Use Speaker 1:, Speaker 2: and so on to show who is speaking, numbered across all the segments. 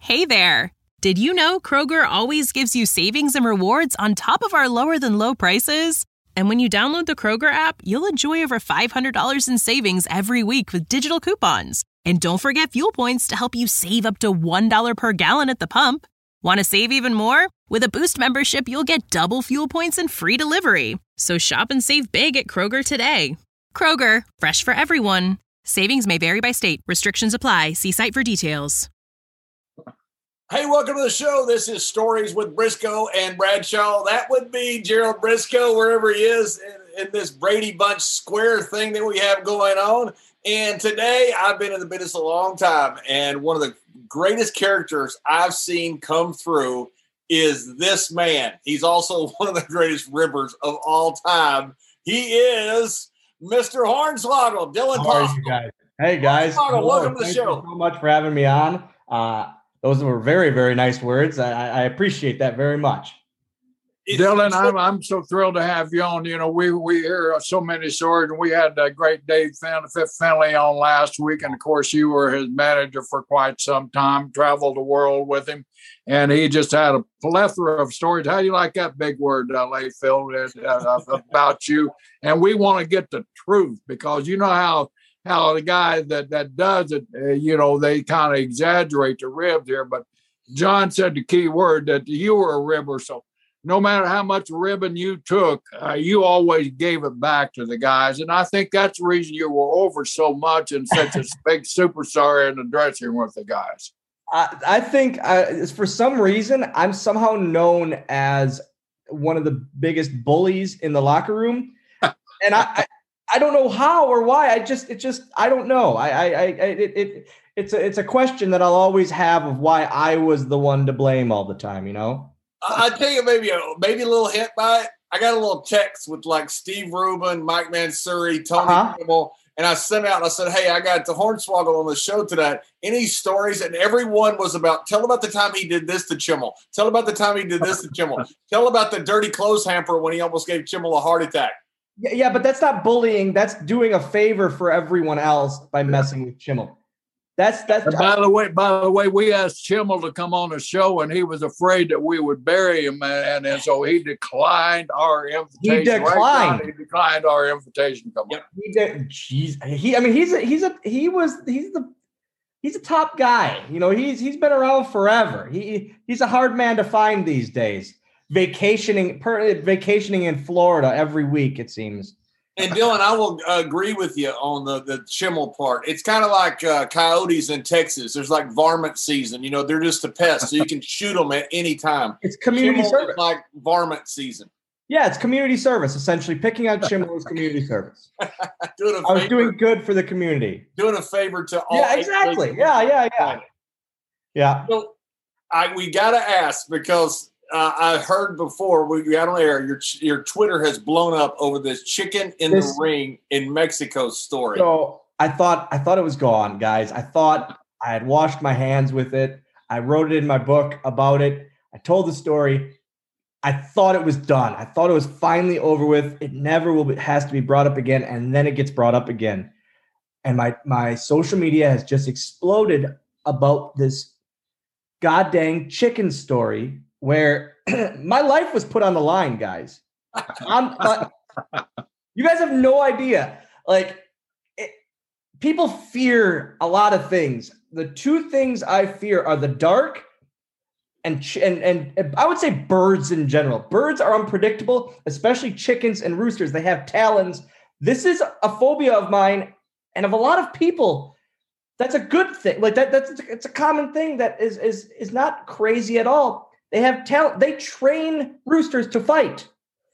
Speaker 1: Hey there! Did you know Kroger always gives you savings and rewards on top of our lower-than-low prices? And when you download the Kroger app, you'll enjoy over $500 in savings every week with digital coupons. And don't forget fuel points to help you save up to $1 per gallon at the pump. Want to save even more? With a Boost membership, you'll get double fuel points and free delivery. So shop and save big at Kroger today. Kroger, fresh for everyone. Savings may vary by state. Restrictions apply. See site for details.
Speaker 2: Hey, welcome to the show. This is Stories with Briscoe and Bradshaw. That would be Gerald Briscoe, wherever he is in this Brady Bunch square thing that we have going on. And today, I've been in the business a long time, and one of the greatest characters I've seen come through is this man. He's also one of the greatest ribbers of all time. He is Mr. Hornswoggle, Dylan
Speaker 3: How are you guys? Hey, guys.
Speaker 2: Welcome to the show.
Speaker 3: Thank you so much for having me on. Those were very, very nice words. I appreciate that very much.
Speaker 4: Dylan, I'm so thrilled to have you on. You know, we hear so many stories, and we had a great Dave Finley on last week. And, of course, you were his manager for quite some time, traveled the world with him. And he just had a plethora of stories. How do you like that big word, Layfield, about you? And we want to get the truth because you know how the guy that does it, they kind of exaggerate the ribs here. But John said the key word that you were a ribber. So no matter how much ribbon you took, you always gave it back to the guys. And I think that's the reason you were over so much and such a big superstar in the dressing room with the guys.
Speaker 3: I think for some reason, I'm somehow known as one of the biggest bullies in the locker room. And I don't know how or why. I don't know. It's a question that I'll always have of why I was the one to blame all the time, you know?
Speaker 2: I'll tell you maybe a little hint by it. I got a little text with like Steve Rubin, Mike Mansuri, Tony Kimmel, and I sent out and I said, hey, I got the Hornswoggle on the show today. Any stories? And everyone was tell about the time he did this to Chimmel. Tell about the time he did this to Chimmel. Tell about the dirty clothes hamper when he almost gave Chimmel a heart attack.
Speaker 3: Yeah, but that's not bullying. That's doing a favor for everyone else by messing with Chimmel. That's.
Speaker 4: By the way, we asked Chimmel to come on the show, and he was afraid that we would bury him, and so he declined our invitation.
Speaker 3: He declined.
Speaker 4: He declined our invitation. Come on.
Speaker 3: He did. He's a top guy. You know, he's been around forever. He's a hard man to find these days. Vacationing in Florida every week, it seems.
Speaker 2: And Dylan, I will agree with you on the Chimmel part. It's kind of like coyotes in Texas. There's like varmint season. You know, they're just a pest, so you can shoot them at any time.
Speaker 3: It's community service.
Speaker 2: Is like varmint season.
Speaker 3: Yeah, it's community service. Essentially, picking out Chimmel is community service. I was doing good for the community.
Speaker 2: Doing a favor to all.
Speaker 3: Yeah, exactly. Yeah.
Speaker 2: So we got to ask because I heard before we got on air, your Twitter has blown up over this chicken in the ring in Mexico story.
Speaker 3: So I thought it was gone, guys. I thought I had washed my hands with it. I wrote it in my book about it. I told the story. I thought it was done. I thought it was finally over with. It never has to be brought up again, and then it gets brought up again. And my social media has just exploded about this goddamn chicken story where my life was put on the line, guys. You guys have no idea. People fear a lot of things. The two things I fear are the dark and I would say birds in general. Birds are unpredictable, especially chickens and roosters. They have talons. This is a phobia of mine and of a lot of people. That's a good thing. It's a common thing that is not crazy at all. They have talent. They train roosters to fight.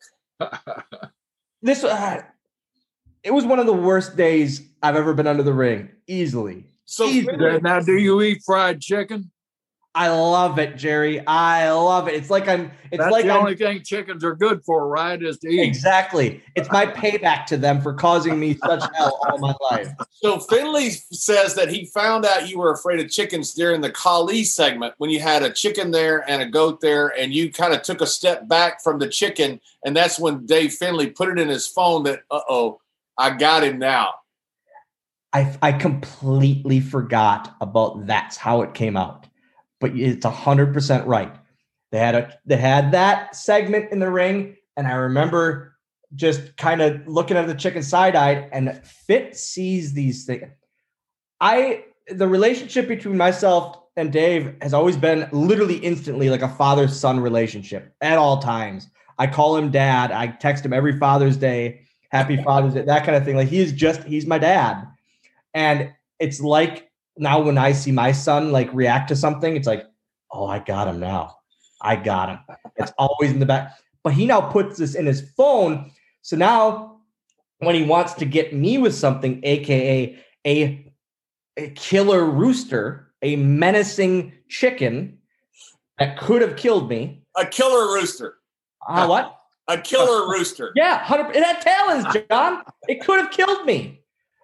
Speaker 3: It was one of the worst days I've ever been under the ring, easily.
Speaker 4: So now, do you eat fried chicken?
Speaker 3: I love it, Jerry. I love it. It's like I'm. It's
Speaker 4: That's
Speaker 3: like
Speaker 4: the only thing chickens are good for, right? Is to eat.
Speaker 3: Exactly. It's my payback to them for causing me such hell all my life.
Speaker 2: So Finley says that he found out you were afraid of chickens during the Khali segment when you had a chicken there and a goat there, and you kind of took a step back from the chicken, and that's when Dave Finley put it in his phone that, I got him now.
Speaker 3: I completely forgot about that's how it came out. but it's 100% right. They had that segment in the ring, and I remember just kind of looking at the chicken side-eyed, and Fit sees these things. The relationship between myself and Dave has always been literally instantly like a father-son relationship at all times. I call him dad. I text him every Father's Day, happy Father's Day, that kind of thing. Like he's my dad. And it's like now when I see my son like react to something, it's like, oh, I got him now. I got him. It's always in the back. But he now puts this in his phone. So now when he wants to get me with something, AKA a killer rooster, a menacing chicken that could have killed me.
Speaker 2: A killer rooster.
Speaker 3: What?
Speaker 2: A killer rooster.
Speaker 3: Yeah, 100%. It had talons, John. It could have killed me.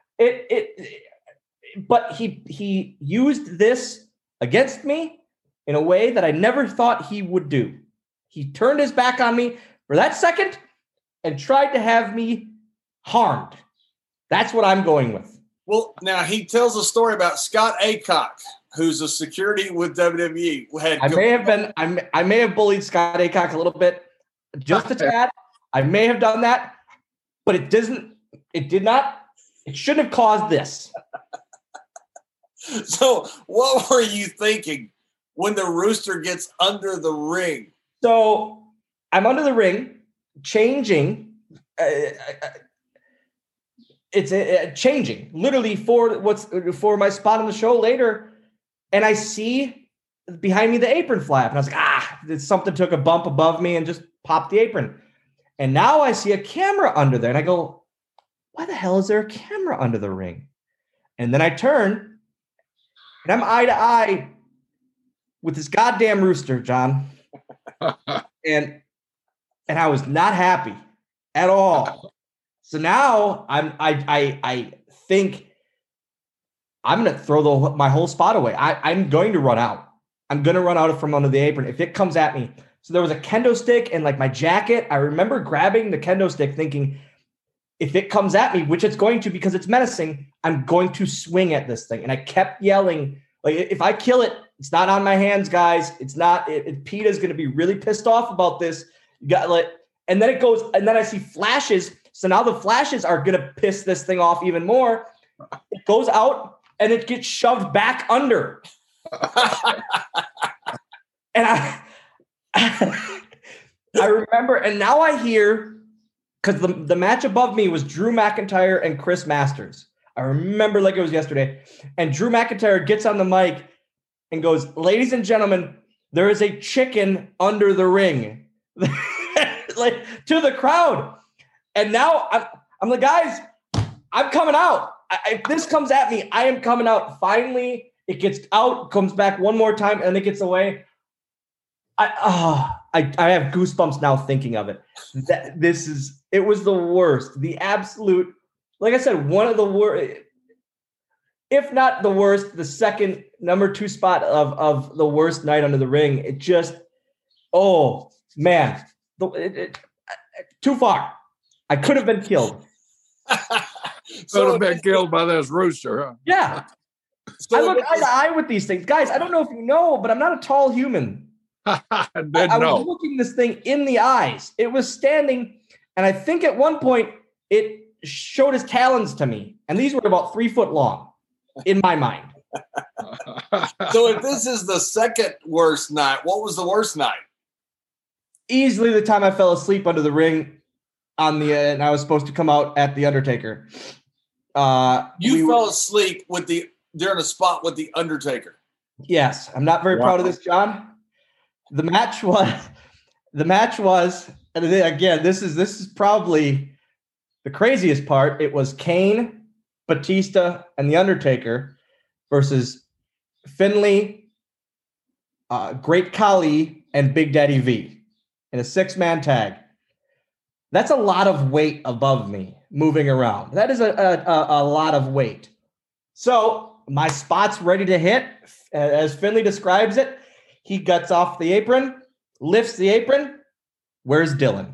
Speaker 3: But he used this against me in a way that I never thought he would do. He turned his back on me for that second and tried to have me harmed. That's what I'm going with.
Speaker 2: Well, now he tells a story about Scott Aycock, who's a security with WWE.
Speaker 3: I may have bullied Scott Aycock a little bit, just a tad. I may have done that, but it shouldn't have caused this.
Speaker 2: So what were you thinking when the rooster gets under the ring?
Speaker 3: So I'm under the ring, changing. It's changing literally for my spot on the show later. And I see behind me the apron flap. And I was like, something took a bump above me and just popped the apron. And now I see a camera under there. And I go, why the hell is there a camera under the ring? And then I turn and I'm eye to eye with this goddamn rooster, John. and I was not happy at all. So now I think I'm going to throw my whole spot away. I'm going to run out. I'm going to run out from under the apron if it comes at me. So there was a kendo stick and like my jacket. I remember grabbing the kendo stick thinking, if it comes at me, which it's going to because it's menacing, I'm going to swing at this thing. And I kept yelling, like, if I kill it, it's not on my hands, guys. It's not. PETA's going to be really pissed off about this. You got and then it goes, and then I see flashes. So now the flashes are going to piss this thing off even more. It goes out and it gets shoved back under. And I remember, and now I hear, because the match above me was Drew McIntyre and Chris Masters. I remember like it was yesterday. And Drew McIntyre gets on the mic and goes, ladies and gentlemen, there is a chicken under the ring. Like to the crowd. And now I'm like, guys, I'm coming out. If this comes at me, I am coming out. Finally, it gets out, comes back one more time, and it gets away. I have goosebumps now thinking of it. It was the worst. The absolute, like I said, one of the worst, if not the worst, the second number 2 spot of the worst night under the ring. It just, oh man, too far. I could have been killed.
Speaker 4: Could have been killed by this rooster, huh?
Speaker 3: Yeah. So I look eye to eye with these things. Guys, I don't know if you know, but I'm not a tall human. I was looking this thing in the eyes. It was standing, and I think at one point it showed his talons to me, and these were about 3 foot long in my mind.
Speaker 2: So if this is the second worst night, what was the worst night?
Speaker 3: Easily the time I fell asleep under the ring and I was supposed to come out at the Undertaker.
Speaker 2: You fell asleep during a spot with the Undertaker.
Speaker 3: Yes, I'm not very proud of this, John. The match was, and again, this is probably the craziest part. It was Kane, Batista, and the Undertaker versus Finlay, Great Khali, and Big Daddy V in a 6-man tag. That's a lot of weight above me moving around. That is a lot of weight. So my spot's ready to hit. As Finlay describes it, he gets off the apron, lifts the apron. Where's Dylan?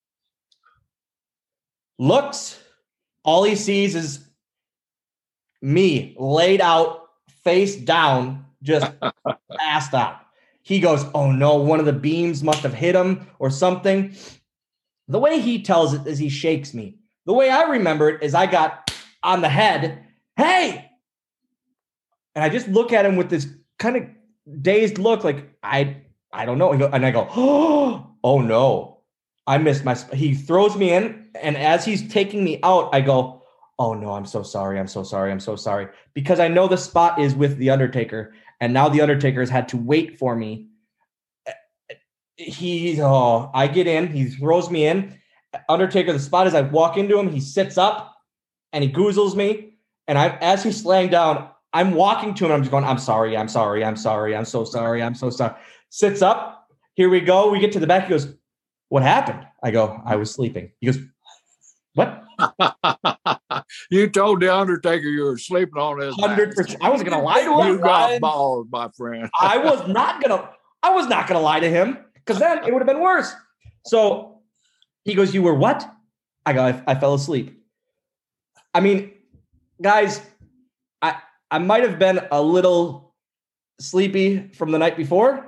Speaker 3: Looks, all he sees is me laid out, face down, just passed out. He goes, oh no, one of the beams must have hit him or something. The way he tells it is he shakes me. The way I remember it is I got on the head, hey! And I just look at him with this kind of dazed look like, I don't know. And I go, oh no, I missed my spot. He throws me in, and as he's taking me out, I go, oh no, I'm so sorry. I'm so sorry. I'm so sorry. Because I know the spot is with The Undertaker, and now The Undertaker has had to wait for me. I get in, he throws me in. Undertaker, the spot is I walk into him, he sits up and he goozles me. And as he's laying down, I'm walking to him. I'm just going, I'm sorry. I'm sorry. I'm sorry. I'm so sorry. I'm so sorry. Sits up. Here we go. We get to the back. He goes, what happened? I go, I was sleeping. He goes, what?
Speaker 4: You told The Undertaker you were sleeping on his
Speaker 3: 100%. I wasn't going to lie to him.
Speaker 4: You got balls, my friend.
Speaker 3: I was not going to lie to him, because then it would have been worse. So he goes, you were what? I go, I fell asleep. I mean, guys, I might have been a little sleepy from the night before.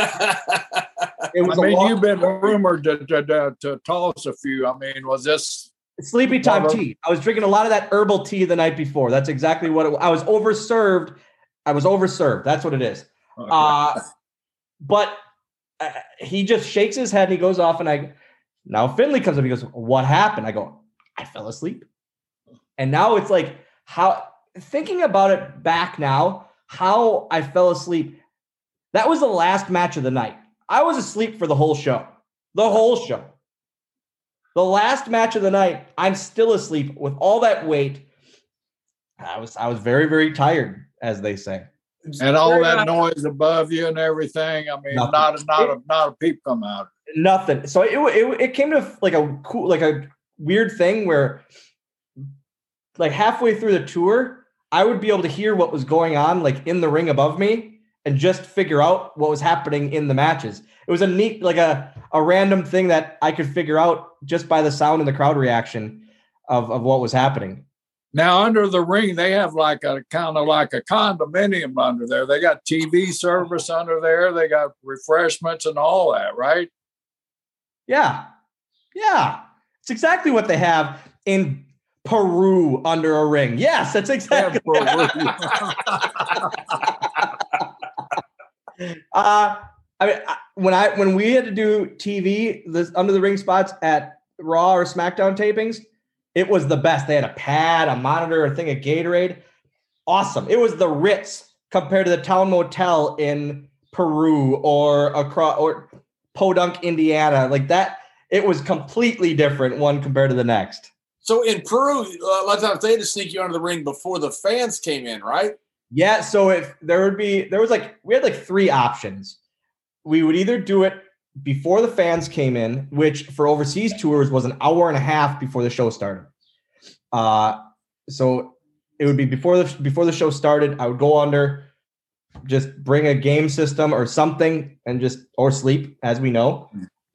Speaker 4: You've been rumored to toss a few. I mean, was this
Speaker 3: sleepy time tea? I was drinking a lot of that herbal tea the night before. That's exactly what it was. I was overserved. That's what it is. Okay. But he just shakes his head and he goes off, and now Finley comes up. He goes, what happened? I go, I fell asleep. And now it's like, how, thinking about it back now, how I fell asleep. That was the last match of the night. I was asleep for the whole show. The whole show. The last match of the night, I'm still asleep with all that weight. I was very, very tired, as they say.
Speaker 4: And all that noise above you and everything. I mean, not a peep come out.
Speaker 3: Nothing. So it came to like a weird thing where, like, halfway through the tour, I would be able to hear what was going on, like, in the ring above me, and just figure out what was happening in the matches. It was a neat, like a random thing that I could figure out just by the sound and the crowd reaction of what was happening.
Speaker 4: Now, under the ring, they have like a kind of like a condominium under there. They got TV service under there. They got refreshments and all that, right?
Speaker 3: Yeah. Yeah. It's exactly what they have in Peru under a ring. Yes, that's exactly. When we had to do TV, this under the ring spots at Raw or SmackDown tapings, it was the best. They had a pad, a monitor, a thing of Gatorade. Awesome. It was the Ritz compared to the Town Motel in Peru or Podunk, Indiana. Like that, it was completely different one compared to the next.
Speaker 2: So in Peru, a lot of times they had to sneak you under the ring before the fans came in, right?
Speaker 3: Yeah. So if we had three options. We would either do it before the fans came in, which for overseas tours was an hour and a half before the show started. So it would be before the show started. I would go under, just bring a game system or something, and or sleep, as we know.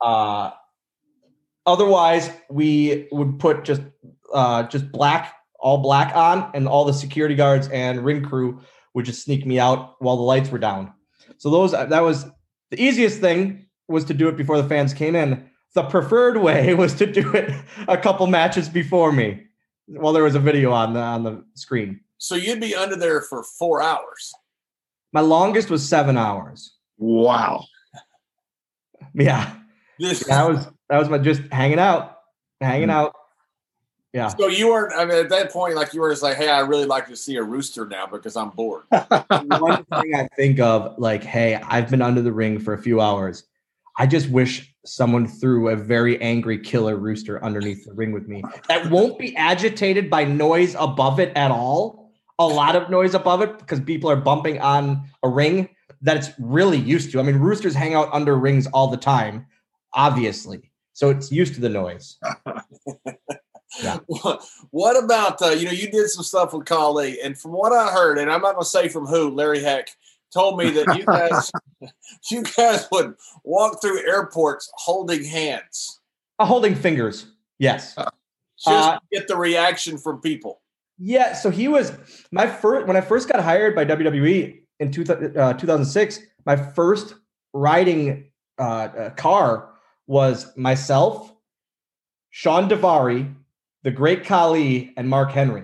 Speaker 3: Otherwise, we would put just all black on, and all the security guards and ring crew would just sneak me out while the lights were down. So that was the easiest thing, was to do it before the fans came in. The preferred way was to do it a couple matches before me, while there was a video on the screen.
Speaker 2: So you'd be under there for 4 hours.
Speaker 3: My longest was 7 hours.
Speaker 4: Wow.
Speaker 3: Yeah. That was my just hanging out. Yeah.
Speaker 2: So you weren't, at that point, like you were just like, hey, I really like to see a rooster now because I'm bored.
Speaker 3: One thing I think of, like, hey, I've been under the ring for a few hours. I just wish someone threw a very angry killer rooster underneath the ring with me that won't be agitated by noise above it at all. A lot of noise above it because people are bumping on a ring that it's really used to. I mean, roosters hang out under rings all the time, obviously. So it's used to the noise. Yeah.
Speaker 2: What about, you did some stuff with Khali, and from what I heard, and I'm not going to say from who, Larry Heck told me that you guys would walk through airports holding hands.
Speaker 3: Holding fingers. Yes.
Speaker 2: Just get the reaction from people.
Speaker 3: Yeah. So he was when I first got hired by WWE, in 2006, my first riding car was myself, Sean Davari, the Great Khali, and Mark Henry.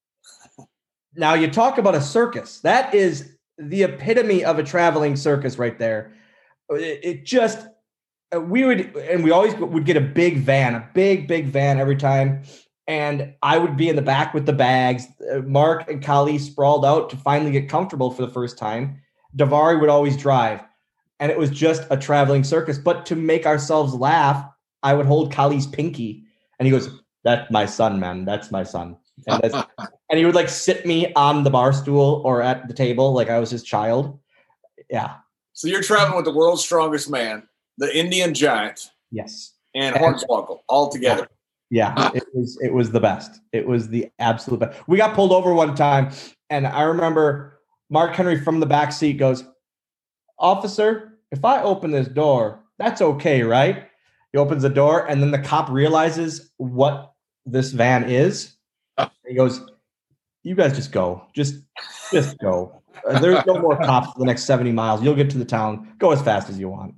Speaker 3: Now you talk about a circus. That is the epitome of a traveling circus right there. It just, we always would get a big van every time. And I would be in the back with the bags. Mark and Khali sprawled out to finally get comfortable for the first time. Davari would always drive. And it was just a traveling circus. But to make ourselves laugh, I would hold Khali's pinky. And he goes, "That's my son, man. That's my son." And he would like sit me on the bar stool or at the table like I was his child. Yeah.
Speaker 2: So you're traveling with the world's strongest man, the Indian Giant.
Speaker 3: Yes.
Speaker 2: And Hornswoggle all together.
Speaker 3: Yeah, it was the best. It was the absolute best. We got pulled over one time, and I remember Mark Henry from the back seat goes, "Officer, if I open this door, that's okay, right?" He opens the door, and then the cop realizes what this van is. He goes, "You guys just go. Just go. There's no more cops for the next 70 miles. You'll get to the town. Go as fast as you want."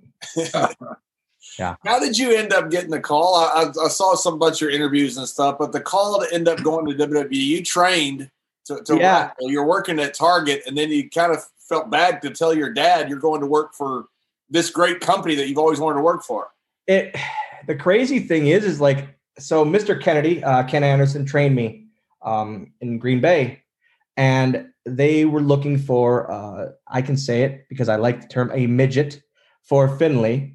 Speaker 3: Yeah.
Speaker 2: How did you end up getting the call? I saw some bunch of your interviews and stuff, but the call to end up going to WWE, you trained to wrestle. You're working at Target, and then you kind of felt bad to tell your dad you're going to work for this great company that you've always wanted to work for.
Speaker 3: The crazy thing is like, so Mr. Kennedy, Ken Anderson, trained me in Green Bay, and they were looking for, I can say it because I like the term, a midget for Finley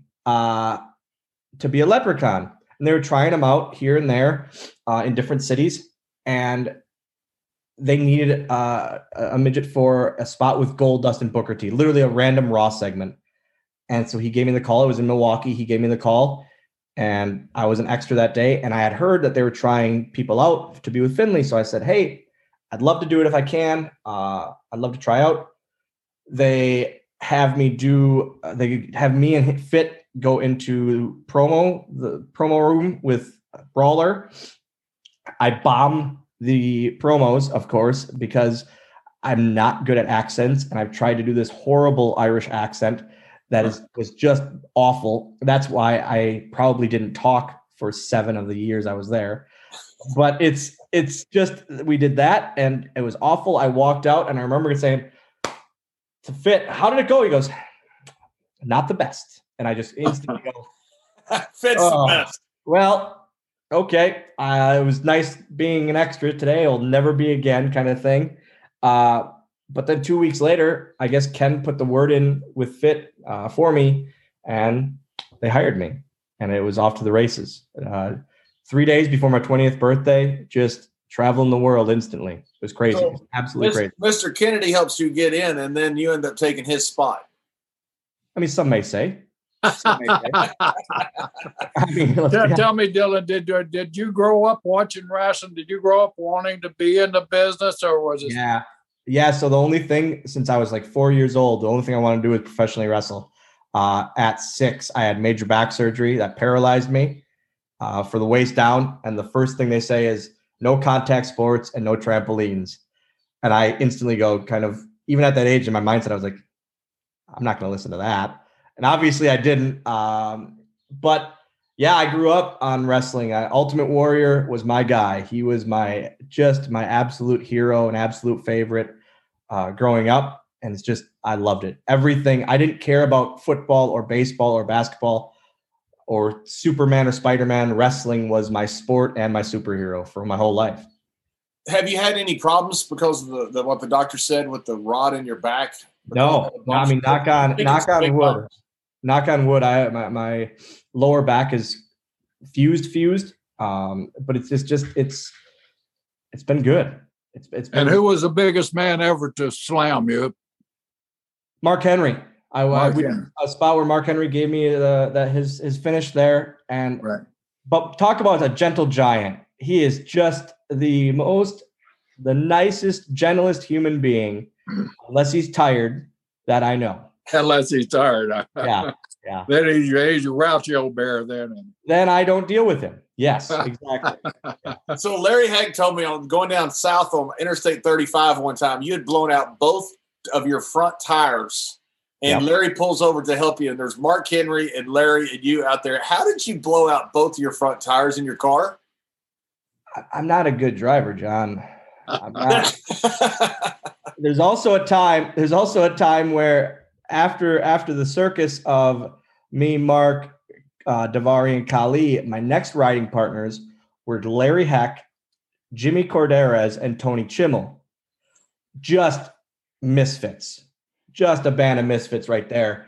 Speaker 3: to be a leprechaun. And they were trying him out here and there in different cities. And they needed a midget for a spot with Goldust and Booker T, literally a random Raw segment. And so he gave me the call. It was in Milwaukee. He gave me the call, and I was an extra that day. And I had heard that they were trying people out to be with Finley. So I said, "Hey, I'd love to do it if I can. I'd love to try out." They have me and Fit go into the promo room with Brawler. I bomb the promos, of course, because I'm not good at accents, and I've tried to do this horrible Irish accent that was just awful. That's why I probably didn't talk for 7 of the years I was there. But it's just, we did that, and it was awful. I walked out, and I remember saying to Fit, "How did it go?" He goes, "Not the best." And I just instantly go,
Speaker 2: "Fit's the best."
Speaker 3: Well, okay. It was nice being an extra today. It'll never be again, kind of thing. But then 2 weeks later, I guess Ken put the word in with Fit for me, and they hired me, and it was off to the races. 3 days before my 20th birthday, just traveling the world instantly. It was crazy.
Speaker 2: So
Speaker 3: it was absolutely crazy.
Speaker 2: Mr. Kennedy helps you get in, and then you end up taking his spot.
Speaker 3: I mean, some may say.
Speaker 4: Tell me, Dylan, did you grow up watching wrestling? Did you grow up wanting to be in the business, or was it?
Speaker 3: Yeah. So the only thing, since I was like 4 years old, the only thing I wanted to do was professionally wrestle. At 6, I had major back surgery that paralyzed me for the waist down. And the first thing they say is no contact sports and no trampolines. And I instantly go kind of, even at that age in my mindset, I was like, I'm not going to listen to that. And obviously I didn't. But yeah, I grew up on wrestling. Ultimate Warrior was my guy. He was my absolute hero and absolute favorite growing up. And it's just, I loved it. Everything. I didn't care about football or baseball or basketball or Superman or Spider-Man. Wrestling was my sport and my superhero for my whole life.
Speaker 2: Have you had any problems because of the what the doctor said with the rod in your back?
Speaker 3: No. I mean, knock on wood. Knock on wood. My lower back is fused. But it's just it's been good. It's been.
Speaker 4: And who was the biggest man ever to slam you?
Speaker 3: Mark Henry. A spot where Mark Henry gave me his finish there. And
Speaker 4: right.
Speaker 3: But talk about a gentle giant. He is just the nicest, gentlest human being, unless he's tired, that I know.
Speaker 4: Unless he's tired.
Speaker 3: Yeah.
Speaker 4: Then he's a grouchy old bear then.
Speaker 3: Then I don't deal with him. Yes, exactly.
Speaker 2: Yeah. So Larry Hagg told me on going down south on Interstate 35 one time, you had blown out both of your front tires, and
Speaker 3: Yep.
Speaker 2: Larry pulls over to help you, and there's Mark Henry and Larry and you out there. How did you blow out both of your front tires in your car?
Speaker 3: I'm not a good driver, John. I'm not. There's also a time where after the circus of me, Mark, Davari, and Kali, my next riding partners were Larry Heck, Jimmy Corderas, and Tony Chimmel. Just misfits. Just a band of misfits right there.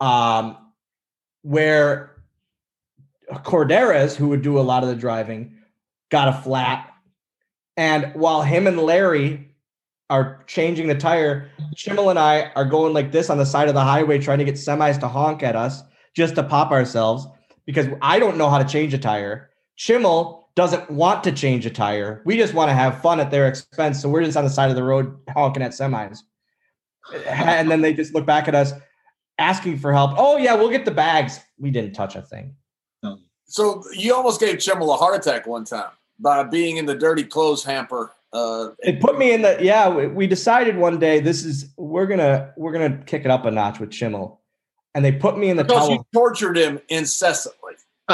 Speaker 3: Where Corderas, who would do a lot of the driving, got a flat. And while him and Larry are changing the tire, Chimmel and I are going like this on the side of the highway trying to get semis to honk at us just to pop ourselves because I don't know how to change a tire. Chimmel doesn't want to change a tire. We just want to have fun at their expense. So we're just on the side of the road honking at semis. And then they just look back at us asking for help. Oh, yeah, we'll get the bags. We didn't touch a thing.
Speaker 2: So you almost gave Chimmel a heart attack one time by being in the dirty clothes hamper.
Speaker 3: It put me in the we decided one day we're gonna kick it up a notch with Chimmel. And they put me in the
Speaker 2: because
Speaker 3: towel.
Speaker 2: you tortured him incessantly.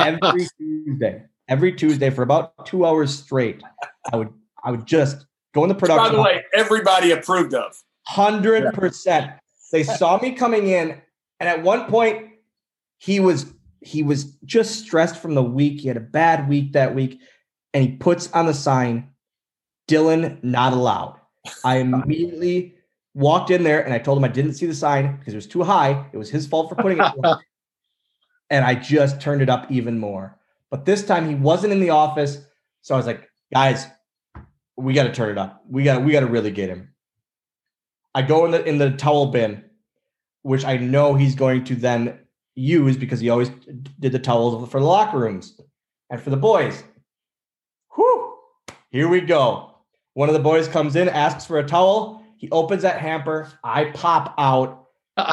Speaker 3: Every Tuesday for about 2 hours straight. I would just go in the production.
Speaker 2: By the way, everybody approved of.
Speaker 3: 100%. They saw me coming in, and at one point he was just stressed from the week. He had a bad week that week, and he puts on the sign, "Dylan not allowed." I immediately walked in there and I told him I didn't see the sign because it was too high. It was his fault for putting it too high. And I just turned it up even more. But this time he wasn't in the office. So I was like, guys, we got to turn it up. We got to really get him. I go in the towel bin, which I know he's going to then use because he always did the towels for the locker rooms and for the boys. Whew, here we go. One of the boys comes in, asks for a towel. He opens that hamper. I pop out.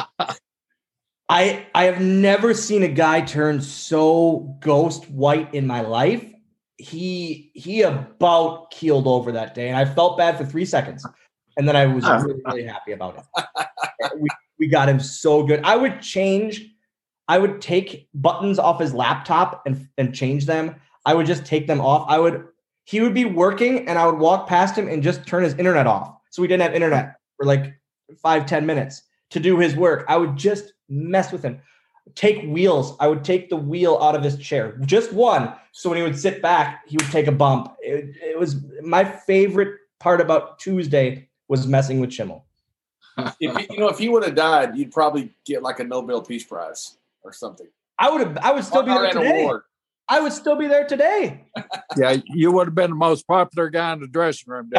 Speaker 3: I have never seen a guy turn so ghost white in my life. He about keeled over that day, and I felt bad for 3 seconds. And then I was really, really happy about it. We got him so good. I would take buttons off his laptop and change them. I would just take them off. He would be working and I would walk past him and just turn his internet off. So we didn't have internet for like 5-10 minutes to do his work. I would just mess with him. Take wheels. I would take the wheel out of his chair. Just one. So when he would sit back, he would take a bump. It was my favorite part about Tuesday was messing with Chimmel.
Speaker 2: If he would have died, you'd probably get like a Nobel Peace Prize or something.
Speaker 3: I would still be there today.
Speaker 2: Award.
Speaker 3: I would still be there today.
Speaker 4: Yeah, you would have been the most popular guy in the dressing room.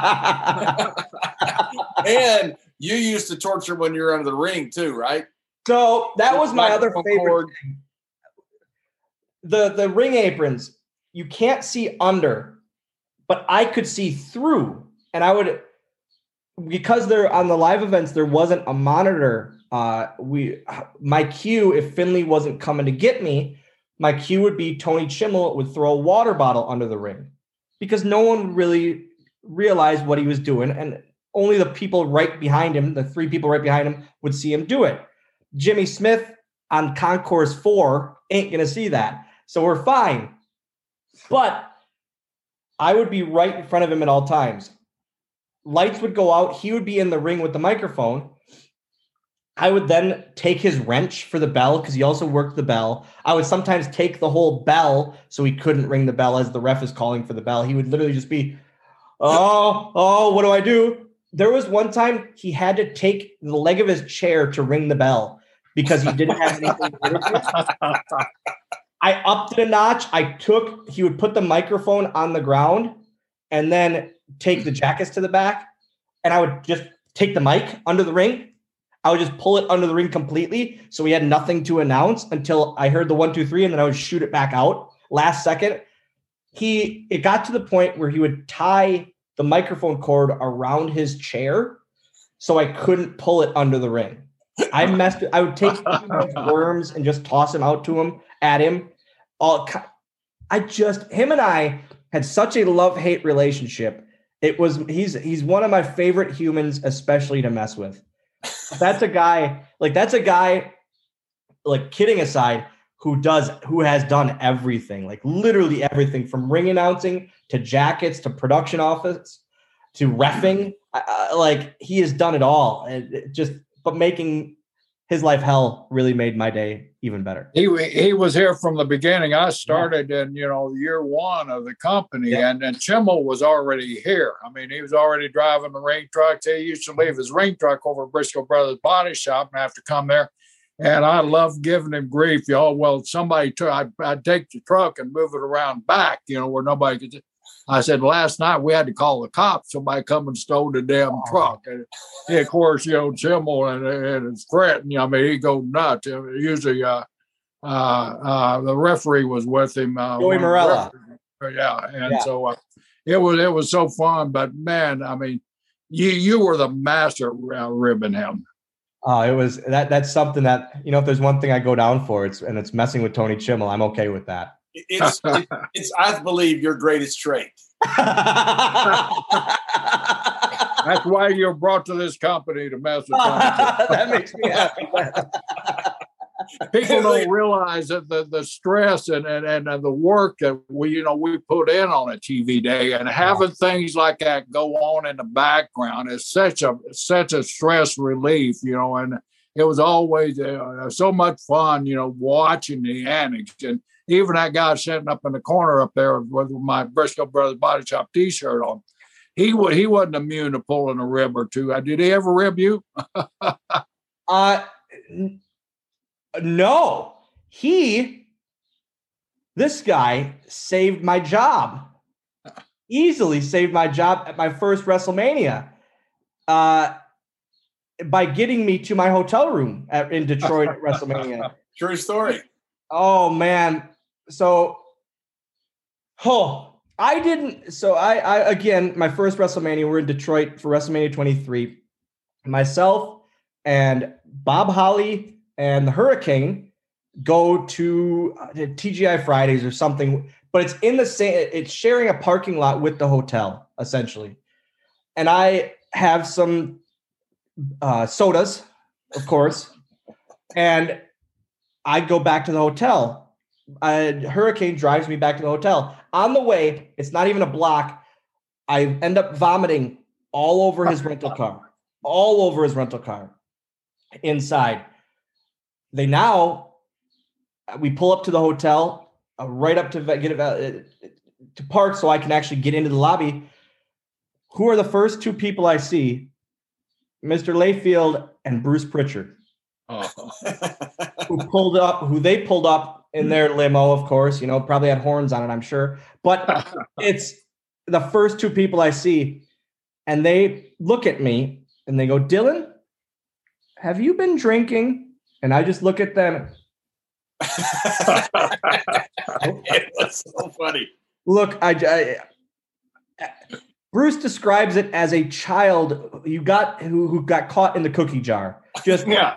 Speaker 2: And you used to torture when you were under the ring too, right?
Speaker 3: So that was my other favorite thing. The ring aprons, you can't see under, but I could see through. And I would, because they're on the live events, there wasn't a monitor. My cue, if Finley wasn't coming to get me, my cue would be Tony Chimmel would throw a water bottle under the ring because no one would really realize what he was doing. And only the people right behind him, the 3 people right behind him, would see him do it. Jimmy Smith on Concourse 4 ain't going to see that. So we're fine. But I would be right in front of him at all times. Lights would go out. He would be in the ring with the microphone. I would then take his wrench for the bell because he also worked the bell. I would sometimes take the whole bell so he couldn't ring the bell as the ref is calling for the bell. He would literally just be, oh, what do I do? There was one time he had to take the leg of his chair to ring the bell because he didn't have anything. I upped it a notch. He would put the microphone on the ground and then take the jackets to the back. And I would just take the mic under the ring. I would just pull it under the ring completely. So we had nothing to announce until I heard the 1, 2, 3, and then I would shoot it back out last second. It got to the point where he would tie the microphone cord around his chair so I couldn't pull it under the ring. I would take worms and just toss him out to him, at him. Him and I had such a love-hate relationship. He's one of my favorite humans, especially to mess with. That's a guy, like kidding aside, who has done everything, like literally everything from ring announcing to jackets to production office to reffing. Like he has done it all. But making his life hell really made my day even better.
Speaker 4: He was here from the beginning. I started in, year one of the company, and Chimmel was already here. I mean, he was already driving the ring trucks. He used to leave his ring truck over at Briscoe Brothers Body Shop and have to come there. And I loved giving him grief. Well, somebody I'd take the truck and move it around back, where nobody could. I said, last night we had to call the cops. Somebody come and stole the damn truck. And of course, Chimmel and his friend, he'd go nuts. Usually the referee was with him.
Speaker 3: Joey Morella.
Speaker 4: So it was so fun. But, man, I mean, you were the master ribbing him.
Speaker 3: It was that's something that, if there's one thing I go down for, it's messing with Tony Chimmel. I'm okay with that.
Speaker 2: It's I believe your greatest trait.
Speaker 4: That's why you're brought to this company to mess with
Speaker 3: that makes me happy.
Speaker 4: People don't realize that the stress and the work that we put in on a TV day, and having things like that go on in the background is such a stress relief, and it was always so much fun, watching the antics. And even that guy sitting up in the corner up there with my Briscoe Brothers Body Shop T-shirt on, he wasn't immune to pulling a rib or two. Did he ever rib you?
Speaker 3: No. This guy saved my job. Easily saved my job at my first WrestleMania by getting me to my hotel room in Detroit at WrestleMania.
Speaker 2: True story.
Speaker 3: Oh, man. So, again, my first WrestleMania, we're in Detroit for WrestleMania 23. Myself and Bob Holly and the Hurricane go to TGI Fridays or something, but it's in the same, it's sharing a parking lot with the hotel, essentially. And I have some sodas, of course, and I go back to the hotel. Hurricane drives me back to the hotel. On the way, it's not even a block, I end up vomiting all over his rental car, inside. We pull up to the hotel, right up to get to park so I can actually get into the lobby. Who are the first two people I see? Mr. Layfield and Bruce Pritchard, who they pulled up in their limo, of course, probably had horns on it, I'm sure. But it's the first two people I see, and they look at me and they go, "Dylan, have you been drinking?" And I just look at them.
Speaker 2: It was so funny.
Speaker 3: Look, Bruce describes it as a child who got caught in the cookie jar. Just
Speaker 2: yeah.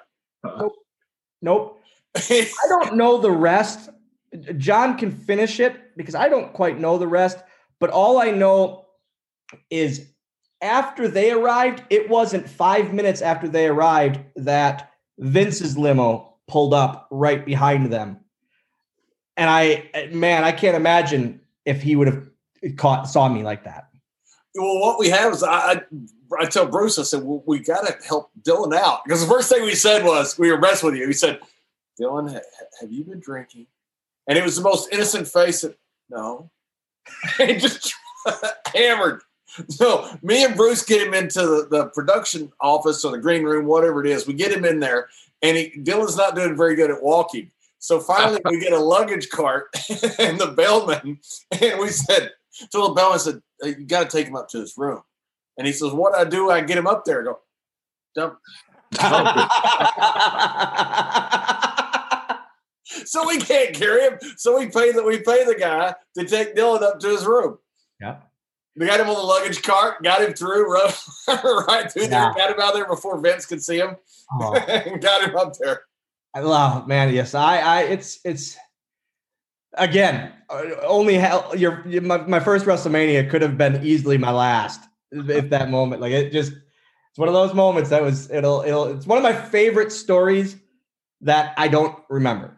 Speaker 3: Nope. I don't know the rest. John can finish it because I don't quite know the rest. But all I know is after they arrived, it wasn't 5 minutes after they arrived that Vince's limo pulled up right behind them. And I can't imagine if he would have saw me like that.
Speaker 2: Well, what we have is I tell Bruce, I said, well, we got to help Dylan out. Because the first thing we said was, we were messing with you. We said, Dylan, have you been drinking? And it was the most innocent face. No. He just hammered. So me and Bruce get him into the production office or the green room, whatever it is. We get him in there, and Dylan's not doing very good at walking. So finally we get a luggage cart and the bellman, and we said, told the bellman, said, hey, you got to take him up to his room. And he says, what do? I get him up there. I go, dump. So we can't carry him. So we pay the guy to take Dylan up to his room.
Speaker 3: Yeah.
Speaker 2: We got him on the luggage cart, got him through, right through there, got him out there before Vince could see him, and got him up there.
Speaker 3: I love, man. Yes, it's again, only hell. My first WrestleMania could have been easily my last if that moment. Like it's one of those moments it's one of my favorite stories that I don't remember.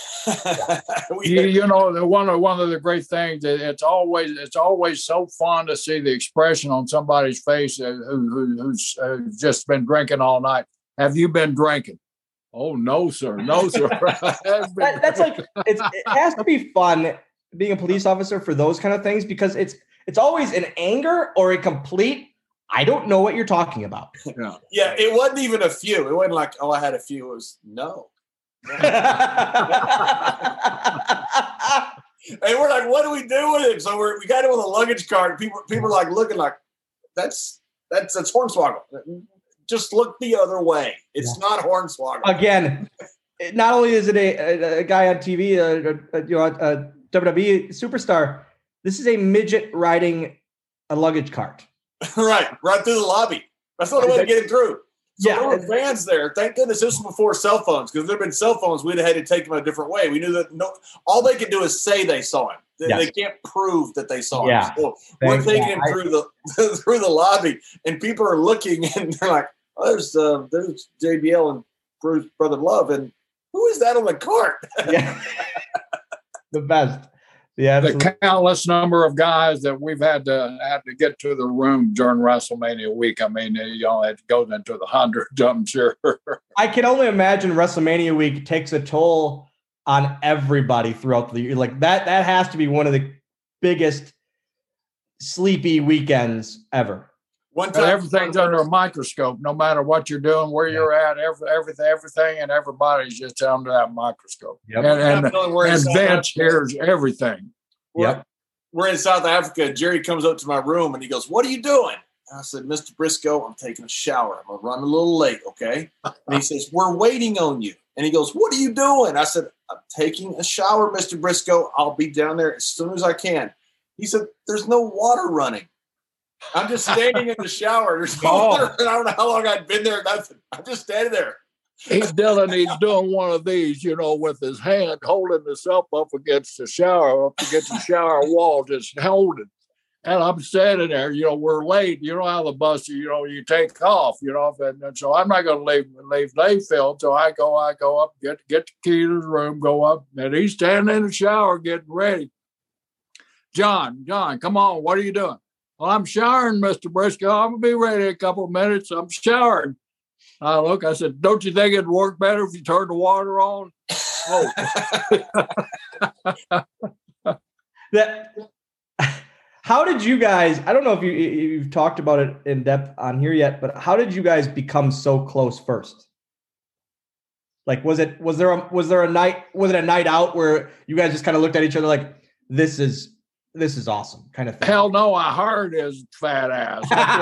Speaker 4: You know, one of the great things, it's always so fun to see the expression on somebody's face who's just been drinking all night. Have you been drinking? Oh, no, sir. No, sir.
Speaker 3: That's like, it has to be fun being a police officer for those kind of things, because it's always an anger or a complete, I don't know what you're talking about.
Speaker 2: Yeah, it wasn't even a few. It wasn't like, oh, I had a few. It was no. And we're like, what do we do with it? So we got it with a luggage cart. People are like looking like that's Hornswoggle. Just look the other way. It's not Hornswoggle.
Speaker 3: Again, not only is it a guy on TV, a WWE superstar, this is a midget riding a luggage cart.
Speaker 2: right through the lobby. That's the only way to get him through. So there were fans there. Thank goodness this was before cell phones, because if there had been cell phones, we'd have had to take them a different way. We knew that all they could do is say they saw him. They can't prove that they saw him. So we're taking him through the lobby, and people are looking, and they're like, oh, there's JBL and Bruce Brother Love, and who is that on the cart?
Speaker 3: Yeah. The best. Yeah,
Speaker 4: the countless number of guys that we've had to get to the room during WrestleMania week. I mean, it goes into the hundreds, I'm sure.
Speaker 3: I can only imagine WrestleMania week takes a toll on everybody throughout the year. Like that has to be one of the biggest sleepy weekends ever.
Speaker 4: One time, everything's under a microscope. No matter what you're doing, where you're at, everything, and everybody's just under that microscope. Yep. And Vince hears everything.
Speaker 2: We're in South Africa. Jerry comes up to my room and he goes, "What are you doing?" And I said, "Mr. Briscoe, I'm taking a shower. I'm gonna run a little late, okay?" And he says, "We're waiting on you." And he goes, "What are you doing?" I said, "I'm taking a shower, Mr. Briscoe. I'll be down there as soon as I can." He said, "There's no water running." I'm just standing in the shower. There's no water. I don't know how long I'd been there. Nothing. I'm just standing there.
Speaker 4: He's doing one of these, with his hand holding himself up against the shower wall, just holding. And I'm standing there, we're late. You know how the bus, you take off, and so I'm not going to leave Layfield. So I go up, get the key to the room, go up, and he's standing in the shower getting ready. John, come on, what are you doing? Well, I'm showering, Mr. Briscoe. I'm going to be ready in a couple of minutes. I'm showering. I said, don't you think it'd work better if you turned the water on? Oh.
Speaker 3: How did you guys, I don't know if you've talked about it in depth on here yet, but how did you guys become so close first? Like, was it a night out where you guys just kind of looked at each other like, this is awesome kind of thing?
Speaker 4: Hell no, I hired his fat ass.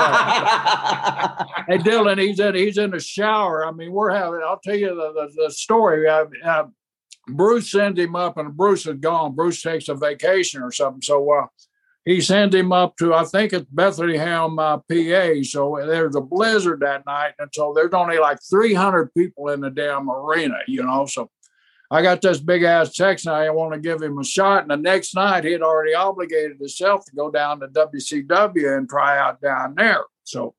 Speaker 4: Hey, Dylan, he's in the shower. I mean, I'll tell you the story. Bruce sends him up, and Bruce is gone. Bruce takes a vacation or something. So he sends him up to, I think it's Bethlehem, PA. So there's a blizzard that night. And so there's only like 300 people in the damn arena, so I got this big ass text and I want to give him a shot. And the next night he had already obligated himself to go down to WCW and try out down there. So,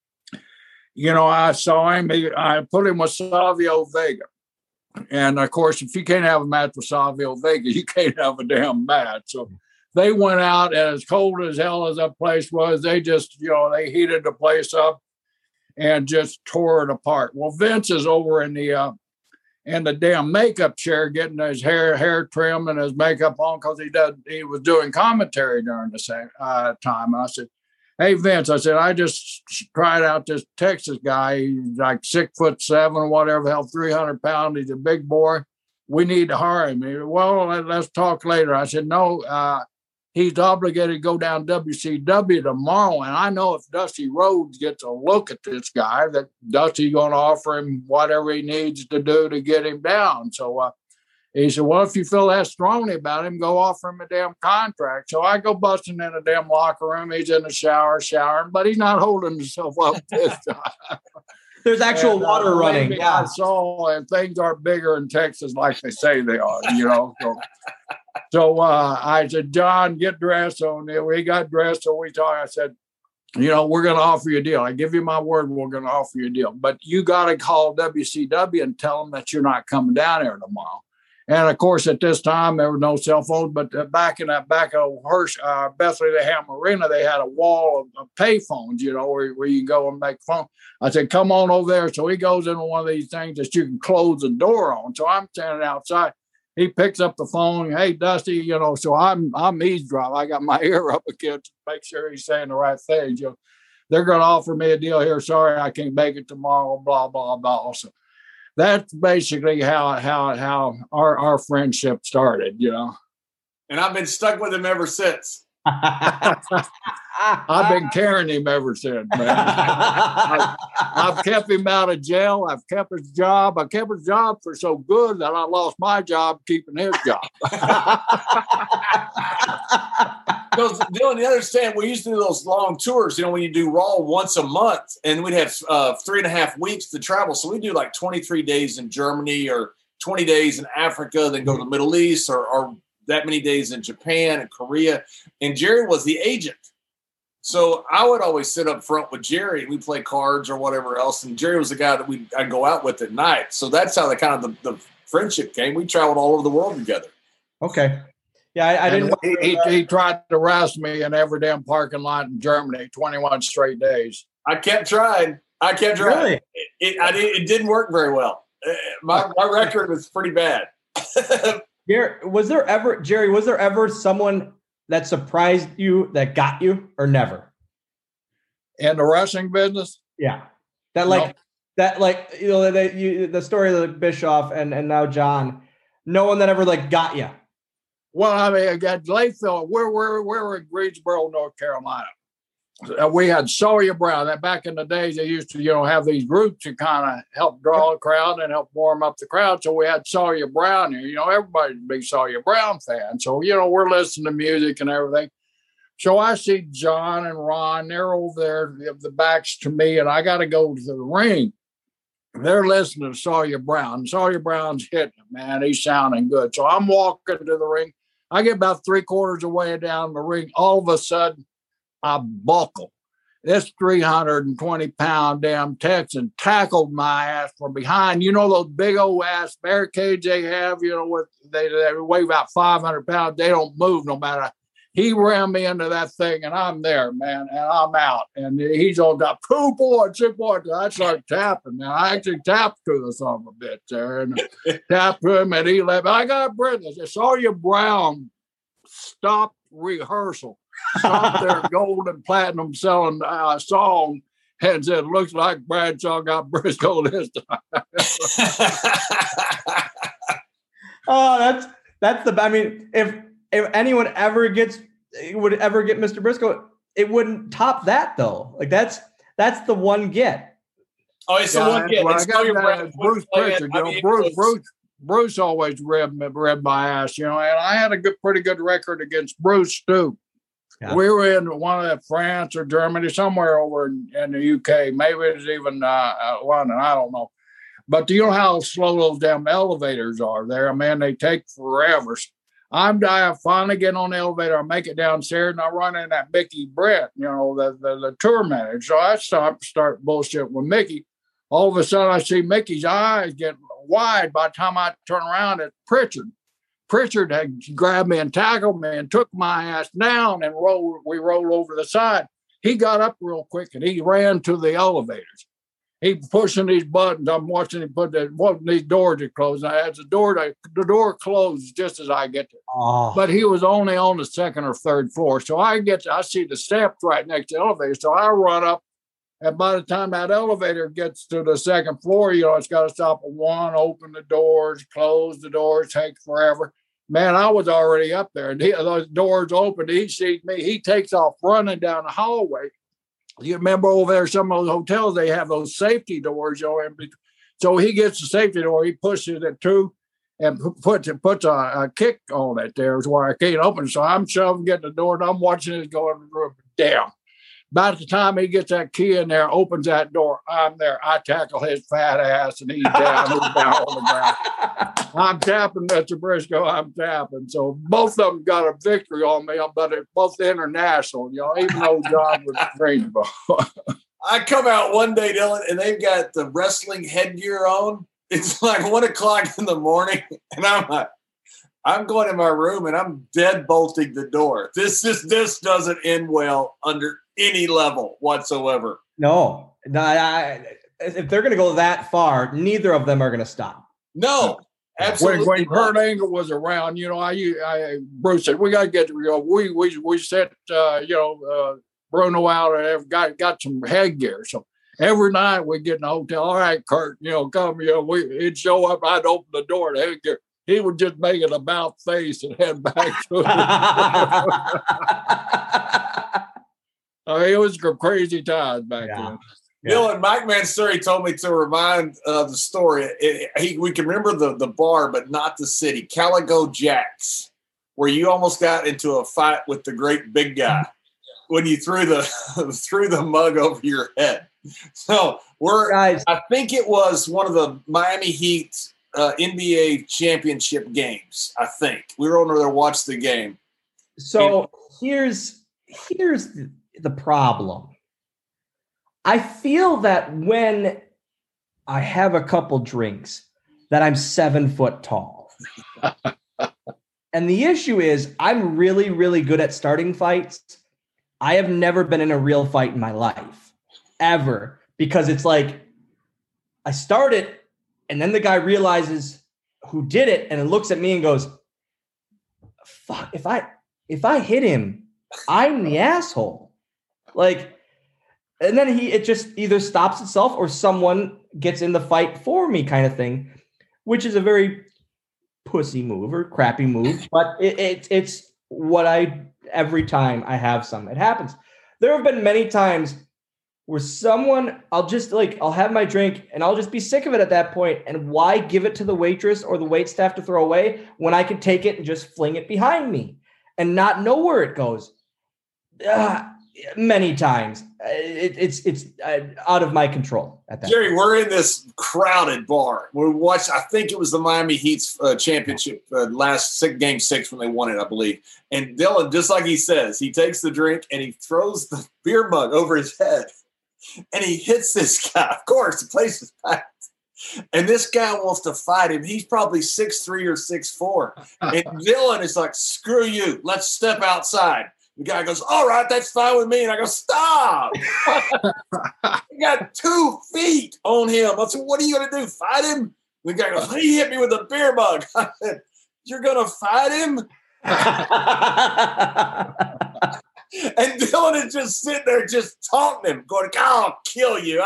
Speaker 4: I saw him, I put him with Savio Vega. And of course, if you can't have a match with Savio Vega, you can't have a damn match. So they went out, and as cold as hell as that place was, they just, they heated the place up and just tore it apart. Well, Vince is over in the damn makeup chair, getting his hair trimmed and his makeup on, because he was doing commentary during the same time. And I said, "Hey, Vince," I said, "I just tried out this Texas guy. He's like 6'7", whatever the hell, 300 pounds. He's a big boy. We need to hire him." He said, "Well, let's talk later." I said, "No, he's obligated to go down WCW tomorrow. And I know if Dusty Rhodes gets a look at this guy, that Dusty's going to offer him whatever he needs to do to get him down." So he said, "Well, if you feel that strongly about him, go offer him a damn contract." So I go busting in a damn locker room. He's in the shower, showering, but he's not holding himself up this time.
Speaker 3: There's actual water running.
Speaker 4: Yeah. I saw, and things aren't bigger in Texas like they say they are, So I said, "John, get dressed." So we got dressed. So we talked. I said, we're going to offer you a deal. I give you my word, we're going to offer you a deal. But you got to call WCW and tell them that you're not coming down here tomorrow. And of course, at this time, there were no cell phones. But back of Bethlehem Arena, they had a wall of payphones, where you go and make phone. I said, come on over there. So he goes into one of these things that you can close the door on. So I'm standing outside. He picks up the phone. Hey, Dusty, so I'm eavesdropping. I got my ear up again to make sure he's saying the right thing. They're going to offer me a deal here. Sorry, I can't make it tomorrow, blah, blah, blah. So that's basically how our friendship started,
Speaker 2: And I've been stuck with him ever since.
Speaker 4: I've been carrying him ever since, man. I've kept him out of jail. I've kept his job. I kept his job for so good that I lost my job keeping his job.
Speaker 2: Dylan, you understand, we used to do those long tours, when you do Raw once a month, and we'd have 3.5 weeks to travel. So we do like 23 days in Germany or 20 days in Africa, then go to the Middle East or that many days in Japan and Korea. And Jerry was the agent. So I would always sit up front with Jerry and we'd play cards or whatever else. And Jerry was the guy that I'd go out with at night. So that's how the friendship came. We traveled all over the world together.
Speaker 3: Okay. Yeah, I didn't.
Speaker 4: He tried to arrest me in every damn parking lot in Germany, 21 straight days.
Speaker 2: I kept trying.
Speaker 3: Really?
Speaker 2: It didn't work very well. My record was pretty bad.
Speaker 3: Jerry, was there ever someone that surprised you that got you, or never?
Speaker 4: In the wrestling business?
Speaker 3: Yeah. The story of Bischoff and now John, no one that ever got you.
Speaker 4: Well, I mean, I got Layfield. We're in Greensboro, North Carolina. We had Sawyer Brown. That back in the days, they used to, have these groups to kind of help draw a crowd and help warm up the crowd. So we had Sawyer Brown here. Everybody's a big Sawyer Brown fan. So, we're listening to music and everything. So I see John and Ron. They're over there, the backs to me, and I got to go to the ring. They're listening to Sawyer Brown. Sawyer Brown's hitting him, man. He's sounding good. So I'm walking to the ring. I get about 3/4 of the way down the ring. All of a sudden, I buckle. This 320-pound damn Texan tackled my ass from behind. Those big old ass barricades they have, with they weigh about 500 pounds. They don't move no matter. He rammed me into that thing, and I'm there, man, and I'm out. And he's all got 2 points, 2 points. I started tapping, man. I actually tapped to the son of a bitch there, and tapped to him, and he left. I got Brittany. Sawyer Brown stopped rehearsal, stopped their gold and platinum selling song, and said, "Looks like Bradshaw got Briscoe this time."
Speaker 3: Oh, that's the. I mean, if anyone would ever get Mr. Briscoe, it wouldn't top that though. That's the one get.
Speaker 2: Oh, it's the one get.
Speaker 4: Well, I got Bruce Pritchard. Bruce always read my ass, and I had a pretty good record against Bruce too. Yeah. We were in one of France or Germany, somewhere over in the UK. Maybe it was even London. I don't know. But do you know how slow those damn elevators are there? Man, they take forever. I finally get on the elevator. I make it downstairs, and I run in that Mickey Brett, the tour manager. So I start bullshit with Mickey. All of a sudden, I see Mickey's eyes get wide. By the time I turn around, it's Pritchard. Pritchard had grabbed me and tackled me and took my ass down, and we rolled over the side. He got up real quick, and he ran to the elevators. He pushing these buttons. I'm watching him put these doors to close. As the door closed just as I get there. Oh. But he was only on the 2nd or 3rd floor. So I see the steps right next to the elevator. So I run up, and by the time that elevator gets to the 2nd floor, it's got to stop at 1, open the doors, close the doors, take forever. Man, I was already up there, and those doors opened. He sees me. He takes off running down the hallway. You remember over there, some of those hotels, they have those safety doors. So he gets the safety door, he pushes it through and puts a kick on it there is where I can't open. So I'm shoving, getting the door, and I'm watching it going down. About the time he gets that key in there, opens that door, I'm there. I tackle his fat ass, and he's down. He's down on the ground. I'm tapping, Mr. Brisco. I'm tapping. So both of them got a victory on me, but it's both international, even though John was Greensboro.
Speaker 2: I come out one day, Dylan, and they've got the wrestling headgear on. It's like 1 o'clock in the morning, and I'm going in my room, and I'm dead bolting the door. This doesn't end well under any level whatsoever.
Speaker 3: No, if they're going to go that far, neither of them are going to stop.
Speaker 2: No, absolutely.
Speaker 4: When Kurt Angle was around, Bruce said, we got to get, we sent, Bruno out and got some headgear. So every night we get in the hotel. All right, Kurt, come, he'd show up. I'd open the door to headgear. He would just make an about face and head back to it. It was crazy times back then.
Speaker 2: Dylan, Mike Mansuri told me to remind the story. We can remember the bar, but not the city. Calico Jack's, where you almost got into a fight with the great big guy when you threw the mug over your head. So I think it was one of the Miami Heat NBA championship games. I think we were over there to watch the game.
Speaker 3: So here's the problem. I feel that when I have a couple drinks that I'm 7 foot tall. And the issue is I'm really, really good at starting fights. I have never been in a real fight in my life, ever, because it's like I start it and then the guy realizes who did it and it looks at me and goes, fuck, if I hit him, I'm the asshole. And then it just either stops itself or someone gets in the fight for me kind of thing, which is a very pussy move or crappy move. But it's what every time I have some, it happens. There have been many times where I'll have my drink and I'll just be sick of it at that point. And why give it to the waitress or the waitstaff to throw away when I could take it and just fling it behind me and not know where it goes? Many times it's out of my control at that
Speaker 2: Jerry,
Speaker 3: point.
Speaker 2: We're in this crowded bar. We watched, I think it was the Miami Heat's championship last game 6 when they won it, I believe. And Dylan, just like he says, he takes the drink and he throws the beer mug over his head and he hits this guy. Of course, the place is packed. And this guy wants to fight him. He's probably 6'3" or 6'4". And Dylan is like, screw you. Let's step outside. The guy goes, all right, that's fine with me. And I go, stop. You got 2 feet on him. I said, what are you going to do, fight him? The guy goes, he hit me with a beer mug. I said, you're going to fight him? And Dylan is just sitting there just taunting him, going, I'll kill you.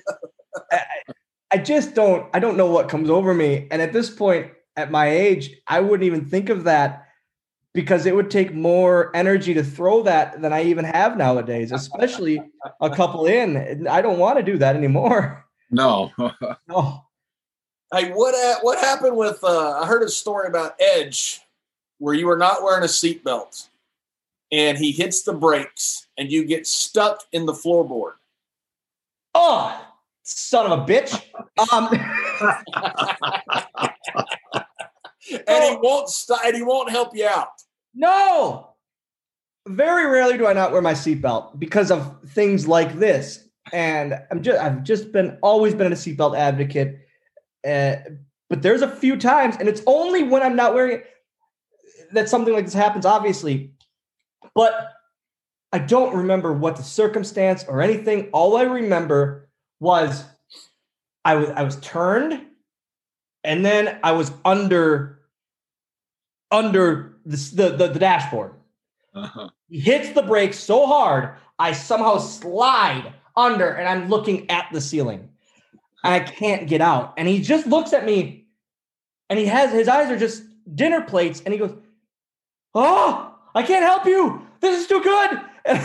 Speaker 3: I don't know what comes over me. And at this point, at my age, I wouldn't even think of that, because it would take more energy to throw that than I even have nowadays, especially a couple in. I don't want to do that anymore.
Speaker 4: No.
Speaker 3: No.
Speaker 2: Hey, what happened with I heard a story about Edge where you were not wearing a seatbelt and he hits the brakes and you get stuck in the floorboard.
Speaker 3: Oh, son of a bitch.
Speaker 2: And he won't stop, and he won't help you out.
Speaker 3: No. Very rarely do I not wear my seatbelt because of things like this. And I've always been a seatbelt advocate. But there's a few times, and it's only when I'm not wearing it that something like this happens, obviously. But I don't remember what the circumstance or anything. All I remember was I was turned, and then I was under the dashboard.
Speaker 4: Uh-huh.
Speaker 3: He hits the brakes so hard, I somehow slide under, and I'm looking at the ceiling. And I can't get out. And he just looks at me, and his eyes are just dinner plates, and he goes, oh, I can't help you. This is too good. And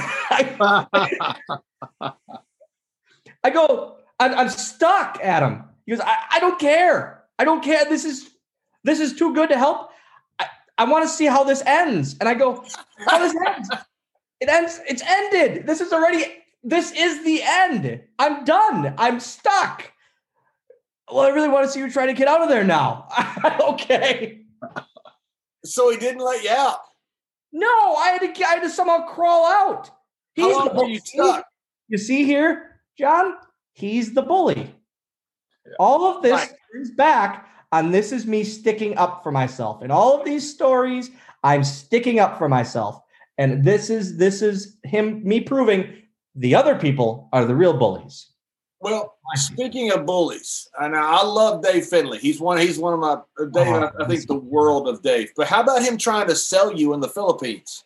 Speaker 3: I go, I'm stuck, Adam. He goes, I don't care. I don't care. This is too good to help. I want to see how this ends. And I go, how this ends? It ends. It's ended. This is already This is the end. I'm done. I'm stuck. Well, I really want to see you try to get out of there now. Okay.
Speaker 2: So he didn't let you out?
Speaker 3: No, I had to somehow crawl out.
Speaker 2: How long were you stuck?
Speaker 3: You see here, John? He's the bully. All of this is back on this is me sticking up for myself. In all of these stories, I'm sticking up for myself. And this is me proving the other people are the real bullies.
Speaker 2: Well, speaking of bullies, and I love Dave Finley. He's one of my Dave. I think the world of Dave. But how about him trying to sell you in the Philippines?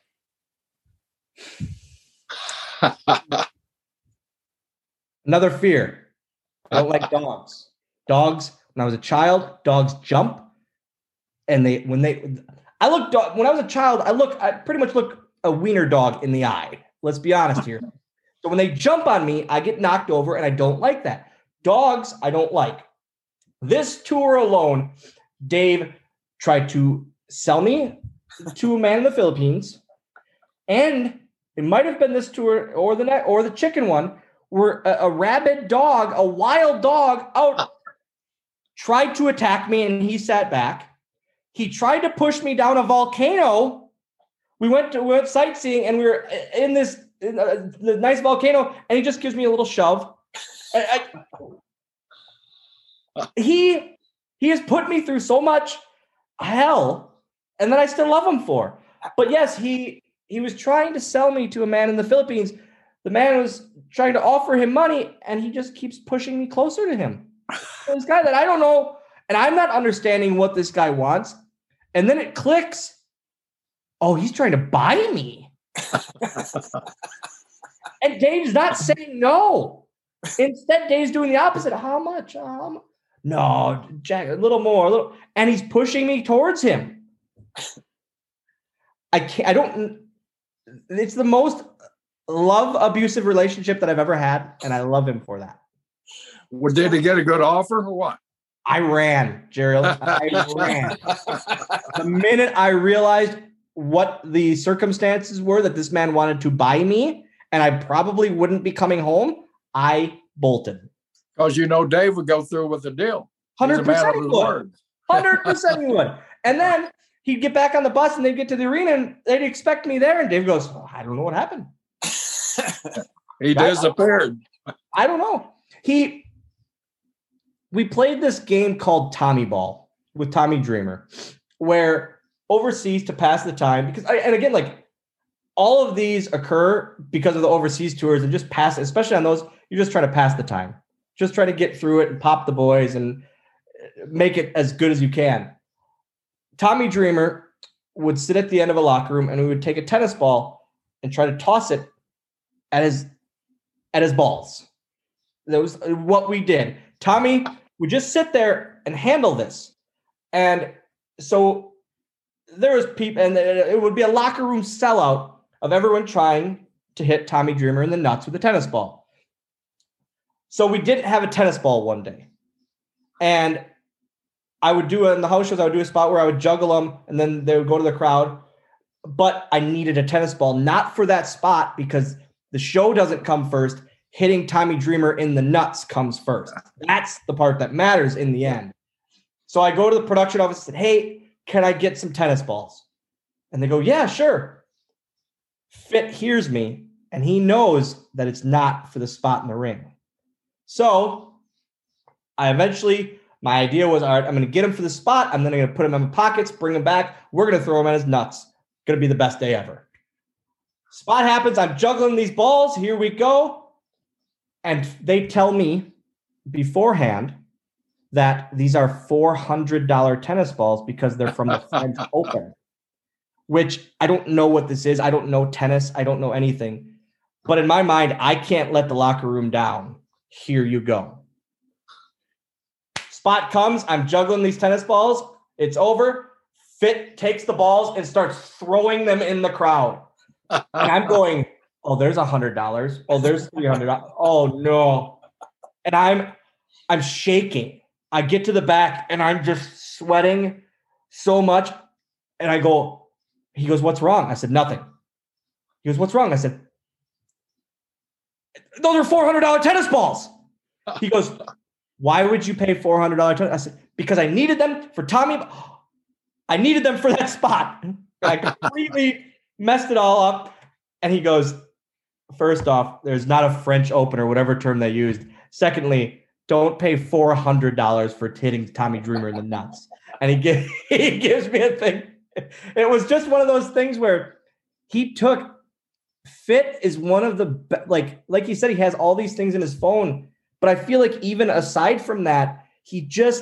Speaker 3: Another fear. I don't like dogs. Dogs. When I was a child, dogs jump, and when I was a child, I pretty much look a wiener dog in the eye. Let's be honest here. So when they jump on me, I get knocked over, and I don't like that. Dogs, I don't like. This tour alone, Dave tried to sell me to a man in the Philippines, and it might have been this tour or the chicken one, where a rabid dog, a wild dog, out tried to attack me, and he sat back. He tried to push me down a volcano. We went sightseeing, and we were in the nice volcano, and he just gives me a little shove. He has put me through so much hell, and that I still love him for. But yes, he was trying to sell me to a man in the Philippines. The man was trying to offer him money, and he just keeps pushing me closer to him. So this guy that I don't know, and I'm not understanding what this guy wants. And then it clicks. Oh, he's trying to buy me. And Dave's not saying no. Instead, Dave's doing the opposite. How much? No, Jack, a little more. And he's pushing me towards him. It's the most abusive relationship that I've ever had, and I love him for that.
Speaker 4: Well, did he get a good offer or what?
Speaker 3: I ran, Gerald. I ran. The minute I realized what the circumstances were that this man wanted to buy me, and I probably wouldn't be coming home, I bolted.
Speaker 4: Because Dave would go through with the deal.
Speaker 3: 100% he would. 100% he would. And then he'd get back on the bus, and they'd get to the arena, and they'd expect me there. And Dave goes, oh, I don't know what happened.
Speaker 4: He disappeared.
Speaker 3: I don't know. We played this game called Tommy Ball with Tommy Dreamer, where overseas to pass the time, all of these occur because of the overseas tours, and just pass, especially on those, you just try to pass the time. Just try to get through it and pop the boys and make it as good as you can. Tommy Dreamer would sit at the end of a locker room, and we would take a tennis ball and try to toss it at his balls. That was what we did. Tommy would just sit there and handle this. And so there was people, and it would be a locker room sellout of everyone trying to hit Tommy Dreamer in the nuts with a tennis ball. So we didn't have a tennis ball one day. And I would do in the house shows, I would do a spot where I would juggle them, and then they would go to the crowd. But I needed a tennis ball, not for that spot, because the show doesn't come first. Hitting Tommy Dreamer in the nuts comes first. That's the part that matters in the end. So I go to the production office and said, hey, can I get some tennis balls? And they go, yeah, sure. Fit hears me, and he knows that it's not for the spot in the ring. So my idea was, all right, I'm going to get him for the spot. I'm then going to put him in my pockets, bring him back. We're going to throw him at his nuts. Going to be the best day ever. Spot happens. I'm juggling these balls. Here we go. And they tell me beforehand that these are $400 tennis balls because they're from the French Open, which I don't know what this is. I don't know tennis. I don't know anything. But in my mind, I can't let the locker room down. Here you go. Spot comes. I'm juggling these tennis balls. It's over. Fit takes the balls and starts throwing them in the crowd. And I'm going, oh, there's $100. Oh, there's $300. Oh no. And I'm shaking. I get to the back and I'm just sweating so much. And he goes, what's wrong? I said, nothing. He goes, what's wrong? I said, those are $400 tennis balls. He goes, why would you pay $400 tennis? I said, because I needed them for Tommy. I needed them for that spot. I completely messed it all up. And he goes, first off, there's not a French Open or whatever term they used. Secondly, don't pay $400 for hitting Tommy Dreamer in the nuts. And he gives me a thing. It was just one of those things where he took fit is one of the, like he said, he has all these things in his phone. But I feel like even aside from that, he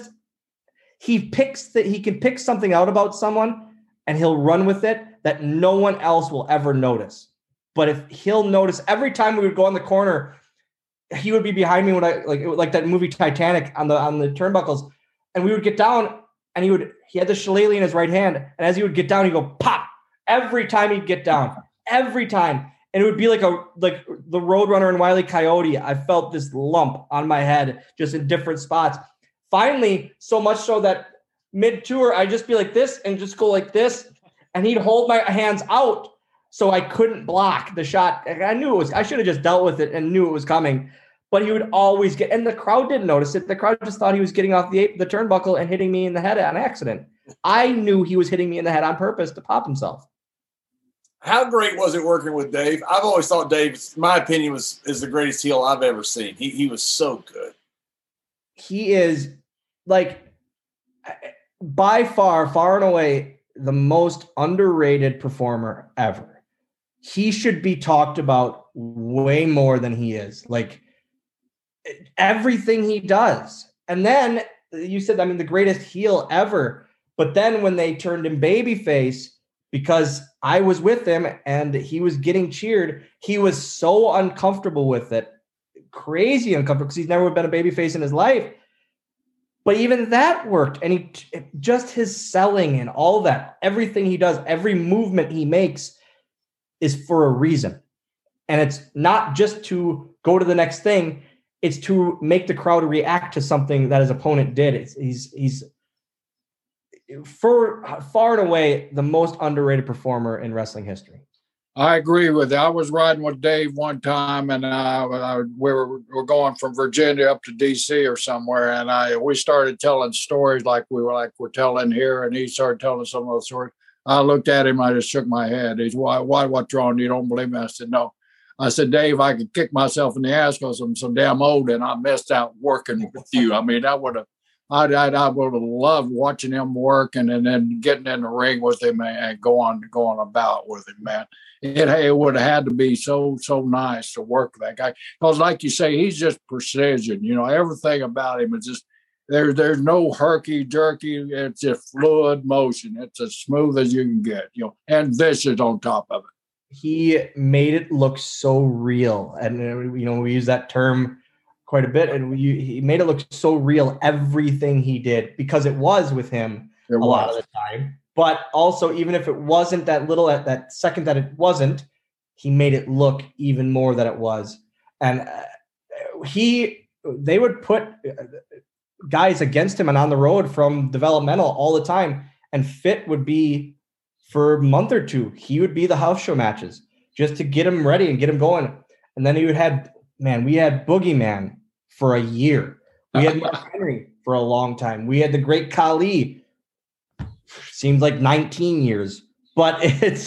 Speaker 3: can pick something out about someone and he'll run with it that no one else will ever notice. But if he'll notice every time we would go on the corner, he would be behind me when like that movie Titanic on the turnbuckles, and we would get down and he had the shillelagh in his right hand. And as he would get down, he'd go pop every time he'd get down, every time. And it would be like the Roadrunner and Wile E. Coyote. I felt this lump on my head just in different spots. Finally, so much so that mid-tour, I'd just be like this and just go like this. And he'd hold my hands out so I couldn't block the shot. I knew I should have just dealt with it and knew it was coming. But he would always and the crowd didn't notice it. The crowd just thought he was getting off the turnbuckle and hitting me in the head on accident. I knew he was hitting me in the head on purpose to pop himself.
Speaker 2: How great was it working with Dave? I've always thought Dave, my opinion, is the greatest heel I've ever seen. He was so good.
Speaker 3: He is by far and away, the most underrated performer ever. He should be talked about way more than he is. Like everything he does. And then you said, the greatest heel ever. But then when they turned him babyface, because I was with him and he was getting cheered, he was so uncomfortable with it, crazy uncomfortable, because he's never been a babyface in his life. But even that worked. And just his selling and all that, everything he does, every movement he makes is for a reason. And it's not just to go to the next thing. It's to make the crowd react to something that his opponent did. He's far and away the most underrated performer in wrestling history.
Speaker 4: I agree with you. I was riding with Dave one time, and we were going from Virginia up to D.C. or somewhere, and we started telling stories like we're telling here, and he started telling some of those stories. I looked at him, I just shook my head. He's, why, what's wrong? You don't believe me? I said, no. I said, Dave, I could kick myself in the ass because I'm so damn old, and I missed out working with you. I would have loved watching him work and then getting in the ring with him and going about with him, man. It would have had to be so nice to work with that guy. Because like you say, he's just precision. Everything about him is just, there's no herky-jerky. It's just fluid motion. It's as smooth as you can get, and vicious on top of it.
Speaker 3: He made it look so real. And, we use that term quite a bit. And he made it look so real, everything he did, because it was with him a lot of the time. But also, even if it wasn't that second that it wasn't, he made it look even more that it was. And they would put guys against him and on the road from developmental all the time. And Fit would be, for a month or two, he would be the house show matches just to get him ready and get him going. And then we had Boogeyman for a year. We had Mark Henry for a long time. We had the Great Khali. Seems like 19 years, but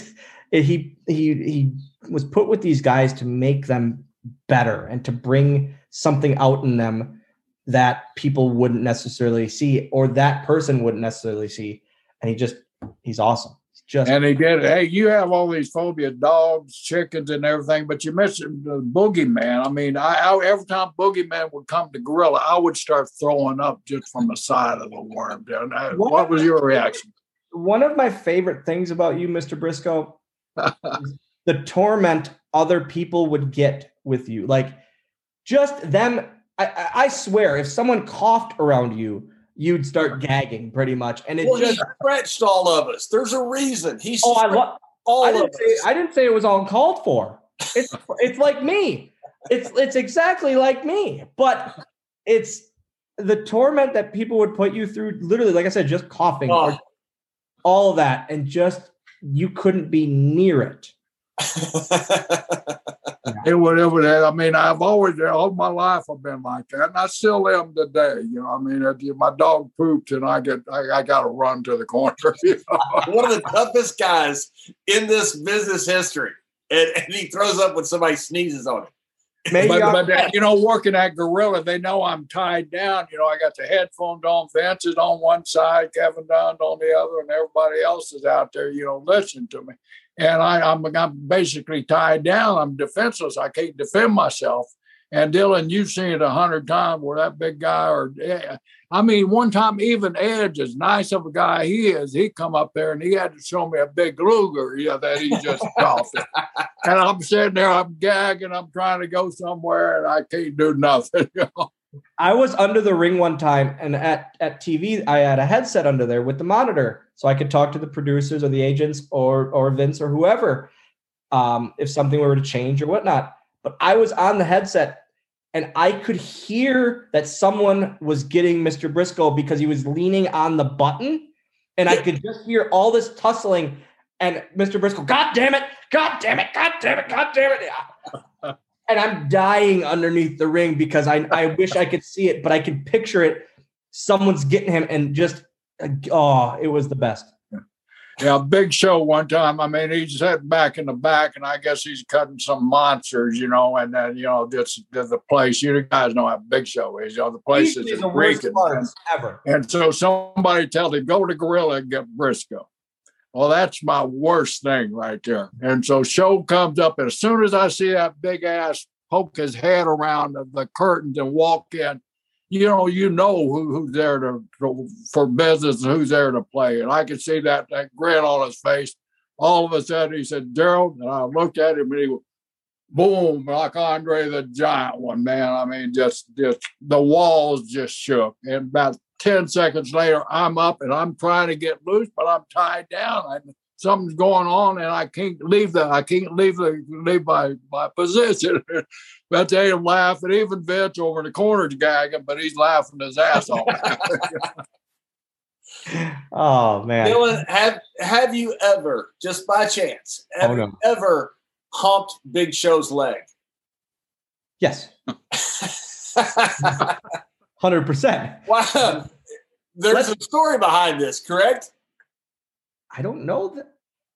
Speaker 3: he was put with these guys to make them better and to bring something out in them that people wouldn't necessarily see, or that person wouldn't necessarily see. And he's awesome.
Speaker 4: And he did. Hey, you have all these phobia, dogs, chickens, and everything, but you mentioned the Boogeyman. Every time Boogeyman would come to Gorilla, I would start throwing up just from the side of the worm. What was your reaction?
Speaker 3: One of my favorite things about you, Mr. Briscoe, is the torment other people would get with you. Like, just them. I swear, if someone coughed around you, you'd start gagging pretty much. And he
Speaker 2: stretched all of us. There's a reason.
Speaker 3: I didn't say it was uncalled for. It's like me. It's exactly like me. But it's the torment that people would put you through, literally, like I said, just coughing, or all of that, and just you couldn't be near it.
Speaker 4: It would. I mean, I've always, all my life, I've been like that, and I still am today. You know, I mean, if my dog poops, and I got to run to the corner. You know?
Speaker 2: One of the toughest guys in this business history, and he throws up when somebody sneezes on him.
Speaker 4: But you know, working at Gorilla, they know I'm tied down. You know, I got the headphones on, Vince is on one side, Kevin Dunn on the other, and everybody else is out there, you know, listening to me. And I'm basically tied down. I'm defenseless. I can't defend myself. And Dylan, you've seen it 100 times where that big guy, I mean, one time even Edge, as nice of a guy he is, he come up there and he had to show me a big Luger, that he just coughed. And I'm sitting there, I'm gagging, I'm trying to go somewhere, and I can't do nothing. You know?
Speaker 3: I was under the ring one time, and at TV, I had a headset under there with the monitor, so I could talk to the producers or the agents or Vince or whoever if something were to change or whatnot. But I was on the headset, and I could hear that someone was getting Mr. Briscoe because he was leaning on the button, and I could just hear all this tussling. And Mr. Briscoe, God damn it, God damn it, God damn it, God damn it. Yeah. And I'm dying underneath the ring because I wish I could see it, but I can picture it. Someone's getting him, and just, it was the best.
Speaker 4: Yeah, Big Show one time. I mean, he's sitting back in the back, and I guess he's cutting some monsters, and then, just the place. You guys know how Big Show is. The place is
Speaker 3: the worst parts ever.
Speaker 4: And so somebody tells him, go to Gorilla and get Briscoe. Well, that's my worst thing right there. And so Show comes up, and as soon as I see that big ass poke his head around the curtains and walk in, you know who's there for business and who's there to play. And I could see that grin on his face. All of a sudden, he said, Gerald, and I looked at him, and he went, boom, like Andre the Giant one, man. I mean, just the walls just shook. And about 10 seconds later, I'm up, and I'm trying to get loose, but I'm tied down. Something's going on, and I can't leave my position. But they laugh, and even Vince over in the corner is gagging, but he's laughing his ass off.
Speaker 3: Oh man,
Speaker 2: Dylan, have you ever, just by chance, ever humped Big Show's leg?
Speaker 3: Yes. 100%.
Speaker 2: Wow. There's a story behind this, correct?
Speaker 3: I don't know that.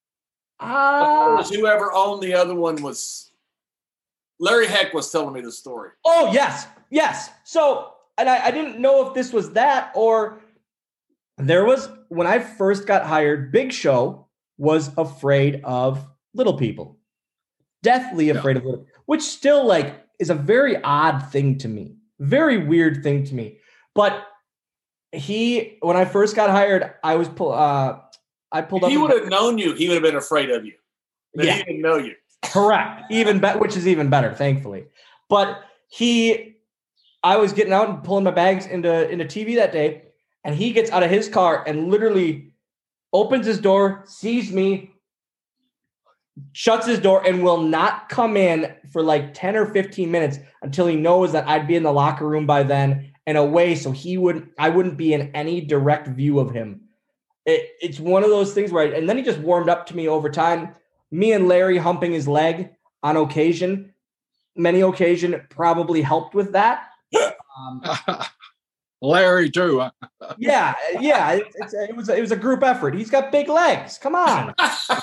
Speaker 2: Whoever owned the other one was Larry Heck was telling me the story.
Speaker 3: Oh, yes. So, and I didn't know if this was that or there was, when I first got hired, Big Show was afraid of little people. Deathly afraid of little, which still is a very odd thing to me. Very weird thing to me. But when I first got hired, I pulled up.
Speaker 2: If he would have known you, he would have been afraid of you. But he didn't know you.
Speaker 3: Correct. Which is even better, thankfully. But I was getting out and pulling my bags into TV that day, and he gets out of his car and literally opens his door, sees me, shuts his door, and will not come in for 10 or 15 minutes until he knows that I'd be in the locker room by then and away, so I wouldn't be in any direct view of him. It's one of those things where and then he just warmed up to me over time. Me and Larry humping his leg on many occasions, probably helped with that.
Speaker 4: Larry too.
Speaker 3: Yeah. It was a group effort. He's got big legs. Come on.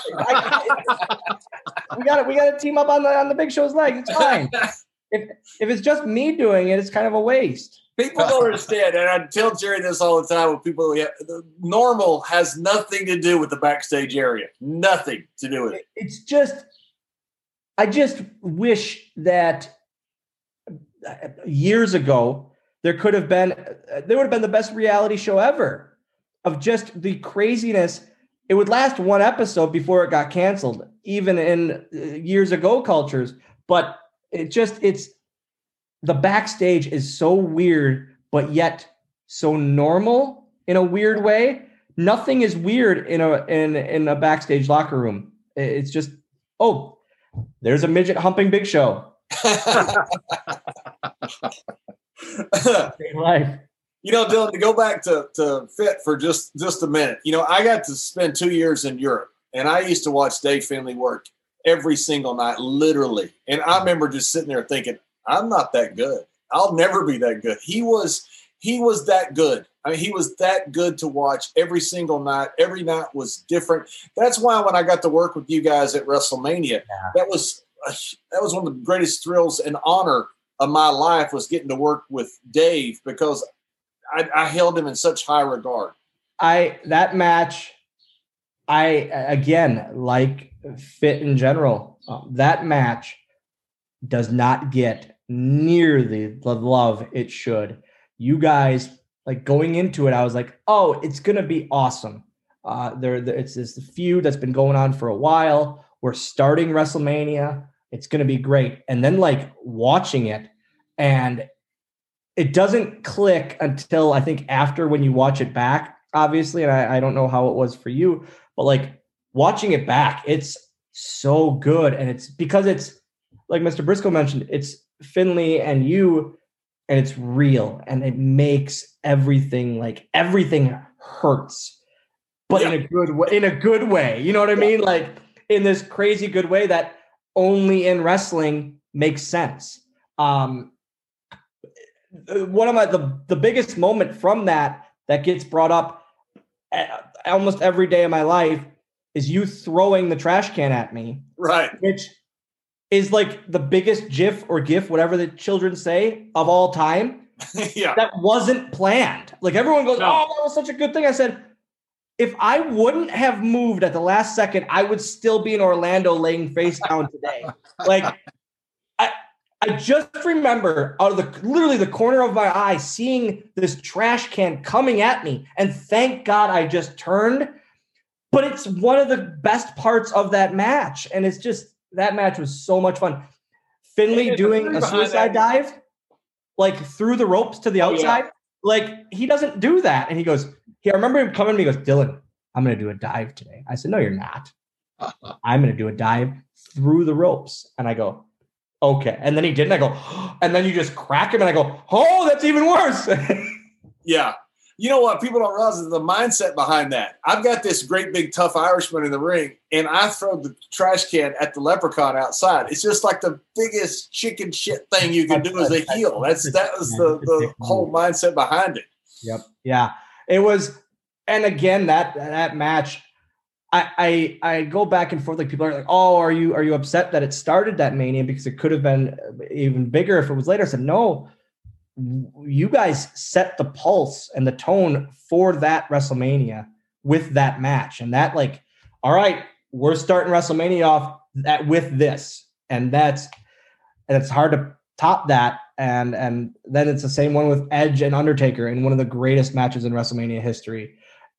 Speaker 3: we got to team up on the Big Show's legs. It's fine. If it's just me doing it, it's kind of a waste.
Speaker 2: People don't understand, and I tell Jerry this all the time with people. The normal has nothing to do with the backstage area. Nothing to do with it.
Speaker 3: It's just, I just wish that years ago there would have been the best reality show ever of just the craziness. It would last one episode before it got canceled, even in years ago cultures. But the backstage is so weird, but yet so normal in a weird way. Nothing is weird in a backstage locker room. It's just, there's a midget humping Big Show. Life.
Speaker 2: Dylan, to go back to Fit for just a minute. I got to spend 2 years in Europe, and I used to watch Dave Finlay work every single night, literally. And I remember just sitting there thinking, I'm not that good. I'll never be that good. He was that good. I mean, he was that good to watch every single night. Every night was different. That's why when I got to work with you guys at WrestleMania, that was one of the greatest thrills and honor of my life, was getting to work with Dave, because I held him in such high regard.
Speaker 3: That match, again, like Fit in general, that match does not get near the love it should. You guys, like, going into it, I was like, oh, it's going to be awesome. It's this feud that's been going on for a while. We're starting WrestleMania. It's going to be great. And then, like, watching it, and it doesn't click until I think after, when you watch it back, obviously. And I don't know how it was for you, but like watching it back, it's so good. And it's because it's, like Mr. Briscoe mentioned, it's Finlay and you, and it's real, and it makes everything hurts, but in a good way. You know what I mean? Like, in this crazy good way that only in wrestling makes sense. One of the biggest moment from that gets brought up almost every day of my life is you throwing the trash can at me.
Speaker 2: Right.
Speaker 3: Which is like the biggest GIF or GIF, whatever the children say, of all time.
Speaker 2: Yeah.
Speaker 3: That wasn't planned. Like, everyone goes,
Speaker 2: No.
Speaker 3: oh, that was such a good thing. I said, if I wouldn't have moved at the last second, I would still be in Orlando laying face down today. Like, I just remember out of literally the corner of my eye, seeing this trash can coming at me. And thank God I just turned. But it's one of the best parts of that match. And it's just, that match was so much fun. Finlay doing a suicide dive, like through the ropes to the outside. Yeah. Like, he doesn't do that. And he goes, I remember him coming to me, he goes, Dylan, I'm going to do a dive today. I said, no, you're not. I'm going to do a dive through the ropes. And I go, okay. And then he didn't. I go, and then you just crack him. And I go, oh, that's even worse.
Speaker 2: Yeah. You know what? People don't realize is the mindset behind that. I've got this great big tough Irishman in the ring, and I throw the trash can at the leprechaun outside. It's just like the biggest chicken shit thing you can do as a heel. That was the whole mindset behind it.
Speaker 3: Yep. Yeah. It was, and again, that match, I go back and forth. Like, people are like, oh, are you upset that it started that Mania, because it could have been even bigger if it was later? I said, no. You guys set the pulse and the tone for that WrestleMania with that match. And that, like, all right, we're starting WrestleMania off with this. And it's hard to top that. And then it's the same one with Edge and Undertaker in one of the greatest matches in WrestleMania history.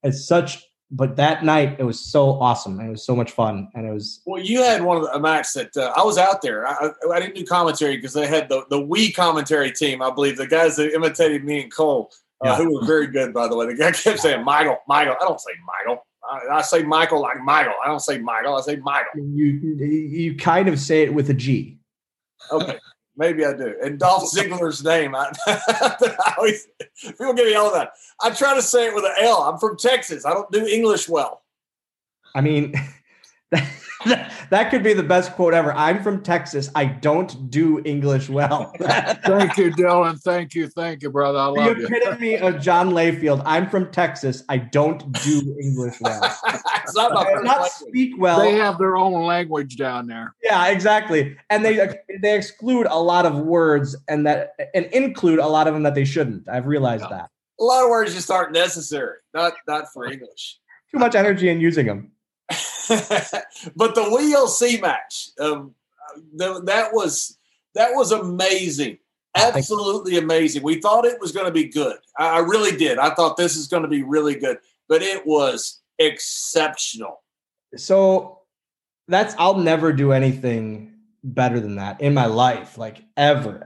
Speaker 3: But that night, it was so awesome. And it was so much fun. And it was.
Speaker 2: Well, you had a match that I was out there. I didn't do commentary because they had the Wii commentary team, I believe. The guys that imitated me and Cole, who were very good, by the way. The guy kept saying, Michael. I don't say Michael. I say Michael like Michael. I don't say Michael. I say Michael.
Speaker 3: You kind of say it with a G.
Speaker 2: Okay. Maybe I do. And Dolph Ziggler's name, people get me yelled at. I try to say it with an L. I'm from Texas. I don't do English well.
Speaker 3: I mean, that could be the best quote ever. I'm from Texas. I don't do English well.
Speaker 4: Thank you, Dylan. Thank you, brother. I love you.
Speaker 3: The epitome of John Layfield. I'm from Texas. I don't do English well. I not speak well.
Speaker 4: They have their own language down there.
Speaker 3: Yeah, exactly. And they exclude a lot of words and include a lot of them that they shouldn't. I've realized that.
Speaker 2: A lot of words just aren't necessary. Not for English.
Speaker 3: Too much energy in using them.
Speaker 2: But the WLC match, that was amazing. Absolutely amazing. We thought it was going to be good. I really did. I thought this is going to be really good, but it was exceptional.
Speaker 3: So I'll never do anything better than that in my life, like ever.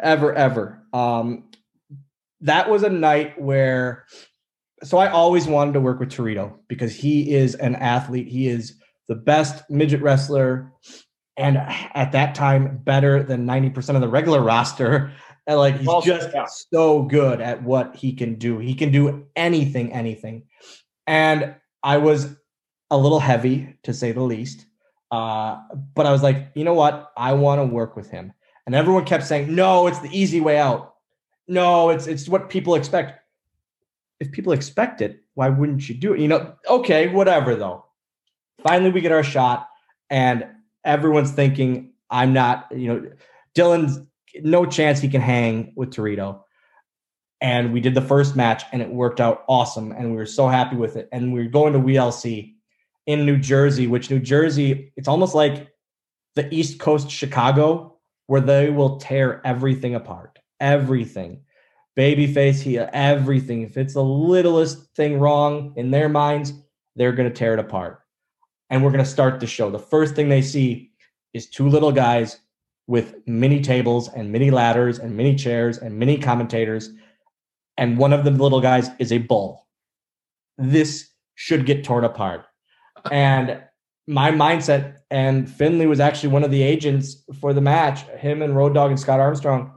Speaker 3: That was a night where, so I always wanted to work with Torito because he is an athlete. He is the best midget wrestler, and at that time, better than 90% of the regular roster. And like, he's just so good at what he can do. He can do anything. And I was a little heavy, to say the least. But I was like, you know what? I want to work with him. And everyone kept saying, no, it's the easy way out. No, it's what people expect. If people expect it, why wouldn't you do it? Okay, whatever though. Finally, we get our shot and everyone's thinking I'm not, Dylan's no chance he can hang with Torito. And we did the first match and it worked out awesome. And we were so happy with it. And we were going to WLC in New Jersey, which New Jersey, it's almost like the East Coast Chicago, where they will tear everything apart. Everything. Babyface, heel, everything. If it's the littlest thing wrong in their minds, they're going to tear it apart. And we're going to start the show. The first thing they see is two little guys with mini tables and mini ladders and mini chairs and mini commentators. And one of the little guys is a bull. This should get torn apart. And my mindset, and Finley was actually one of the agents for the match, him and Road Dogg and Scott Armstrong.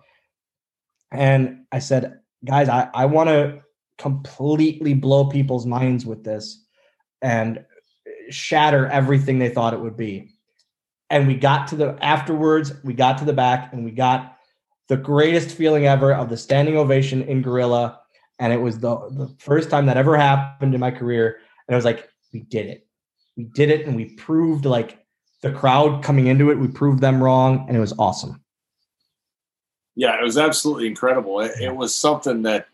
Speaker 3: And I said, guys, I want to completely blow people's minds with this and shatter everything they thought it would be. And we got to the back and we got the greatest feeling ever of the standing ovation in Gorilla. And it was the first time that ever happened in my career. And I was like, we did it. We did it. And we proved, like, the crowd coming into it, we proved them wrong. And it was awesome.
Speaker 2: Yeah, it was absolutely incredible. It was something that,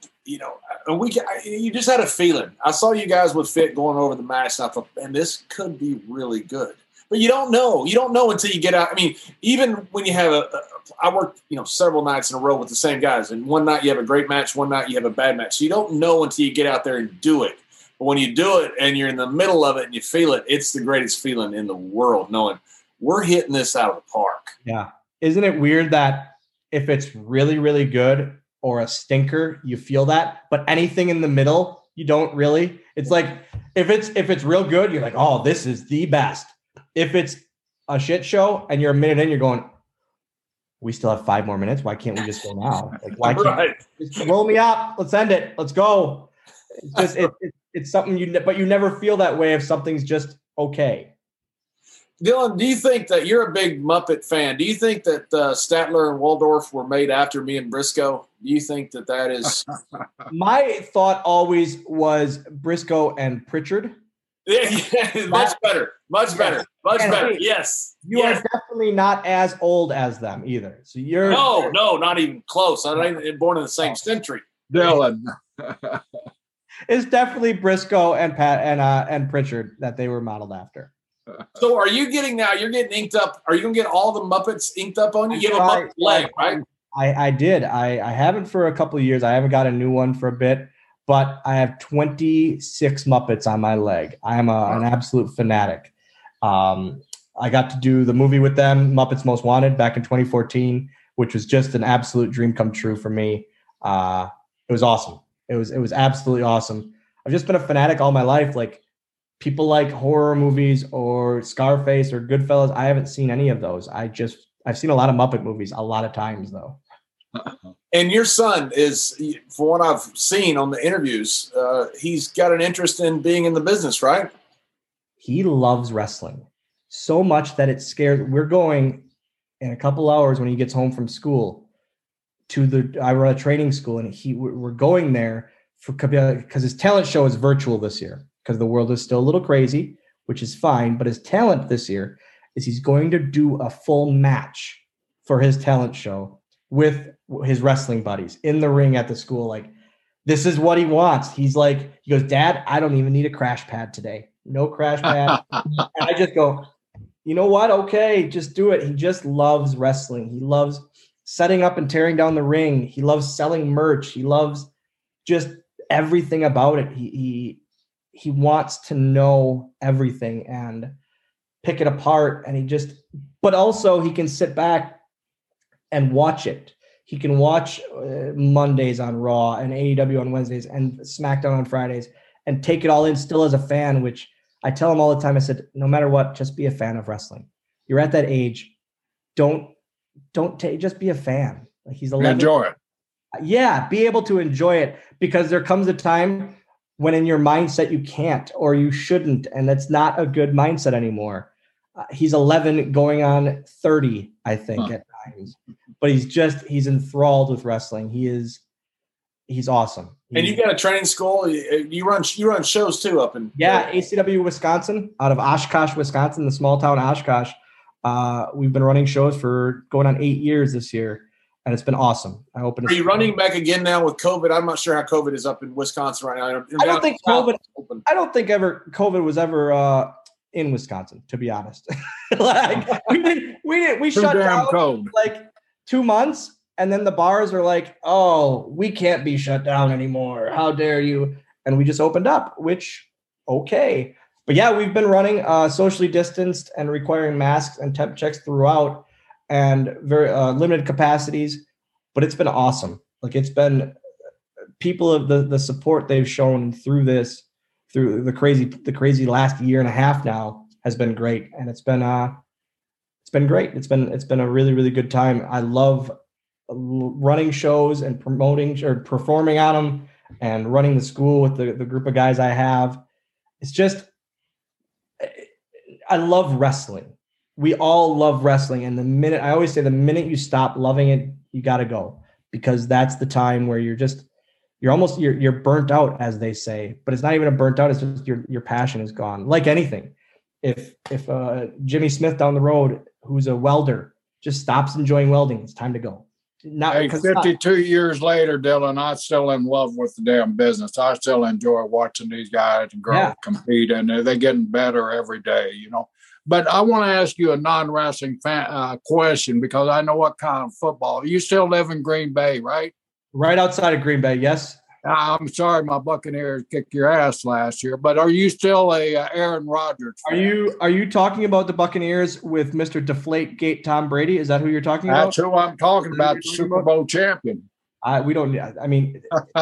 Speaker 2: you just had a feeling. I saw you guys with Fit going over the match, and I thought, man, this could be really good. But you don't know. You don't know until you get out. I mean, even when you have I worked, several nights in a row with the same guys, and one night you have a great match, one night you have a bad match. So you don't know until you get out there and do it. But when you do it and you're in the middle of it and you feel it, it's the greatest feeling in the world, knowing we're hitting this out of the park.
Speaker 3: Yeah. Isn't it weird that if it's really, really good or a stinker, you feel that, but anything in the middle, you don't really? It's like, if it's real good, you're like, oh, this is the best. If it's a shit show and you're a minute in, you're going, we still have 5 more minutes. Why can't we just go now? Like, why can't just roll me up? Let's end it. Let's go. It's just, it's something but you never feel that way if something's just okay.
Speaker 2: Dylan, do you think that you're a big Muppet fan? Do you think that Statler and Waldorf were made after me and Briscoe? Do you think that is?
Speaker 3: My thought always was Briscoe and Pritchard.
Speaker 2: Yeah, much better. Yes.
Speaker 3: You are definitely not as old as them either. So you're
Speaker 2: no, not even close. I'm not even born in the same century.
Speaker 4: Dylan.
Speaker 3: It's definitely Briscoe and Pat and Pritchard that they were modeled after.
Speaker 2: So are you getting now? You're getting inked up. Are you gonna get all the Muppets inked up on you? You have a Muppet leg, right?
Speaker 3: I did. I haven't for a couple of years. I haven't got a new one for a bit, but I have 26 Muppets on my leg. I am an absolute fanatic. I got to do the movie with them, Muppets Most Wanted, back in 2014, which was just an absolute dream come true for me. It was awesome. It was absolutely awesome. I've just been a fanatic all my life. Like, people like horror movies or Scarface or Goodfellas. I haven't seen any of those. I've seen a lot of Muppet movies a lot of times though.
Speaker 2: And your son is, for what I've seen on the interviews, he's got an interest in being in the business, right?
Speaker 3: He loves wrestling so much that it scares. We're going in a couple hours when he gets home from school I run a training school, and we're going there because his talent show is virtual this year, because the world is still a little crazy, which is fine. But his talent this year is he's going to do a full match for his talent show with his wrestling buddies in the ring at the school. Like, this is what he wants. He goes, Dad, I don't even need a crash pad today. No crash pad. And I just go, you know what? Okay, just do it. He just loves wrestling. He loves setting up and tearing down the ring. He loves selling merch. He loves just everything about it. He wants to know everything and pick it apart. And but also he can sit back and watch it. He can watch Mondays on Raw and AEW on Wednesdays and SmackDown on Fridays and take it all in still as a fan, which I tell him all the time. I said, no matter what, just be a fan of wrestling. You're at that age. Just be a fan. Like, he's 11.
Speaker 4: Enjoy it.
Speaker 3: Yeah. Be able to enjoy it, because there comes a time when in your mindset you can't or you shouldn't, and that's not a good mindset anymore. He's 11 going on 30, I think, at times. But he's enthralled with wrestling. He's awesome.
Speaker 2: And you got a training school. You run shows too up in
Speaker 3: ACW Wisconsin, out of Oshkosh, Wisconsin, the small town Oshkosh. We've been running shows for going on 8 years this year, and it's been awesome. Are
Speaker 2: you running back again now with COVID? I'm not sure how COVID is up in Wisconsin right now.
Speaker 3: I don't think COVID was ever in Wisconsin, to be honest. we shut down cold. Like 2 months. And then the bars are like, oh, we can't be shut down anymore. How dare you? And we just opened up, which, okay. But yeah, we've been running socially distanced and requiring masks and temp checks throughout and very limited capacities. But it's been awesome. Like, it's been people of the support they've shown through this, through the crazy last year and a half now has been great. And it's been great. It's been a really, really good time. I love running shows and promoting or performing on them and running the school with the group of guys I have. It's just, I love wrestling. We all love wrestling. And I always say the minute you stop loving it, you got to go, because that's the time where you're burnt out, as they say, but it's not even a burnt out. It's just your passion is gone. Like anything. If Jimmy Smith down the road, who's a welder, just stops enjoying welding, it's time to go.
Speaker 4: 52 years later, Dylan, I'm still in love with the damn business. I still enjoy watching these guys and girls compete, and they're getting better every day, But I want to ask you a non-wrestling question, because I know what kind of football. You still live in Green Bay, right?
Speaker 3: Right outside of Green Bay, yes.
Speaker 4: I'm sorry, my Buccaneers kicked your ass last year, but are you still a Aaron Rodgers fan?
Speaker 3: Are you talking about the Buccaneers with Mr. Deflategate Tom Brady? Is that who you're talking about?
Speaker 4: That's who I'm talking about, the Super Bowl champion.
Speaker 3: We don't. I mean,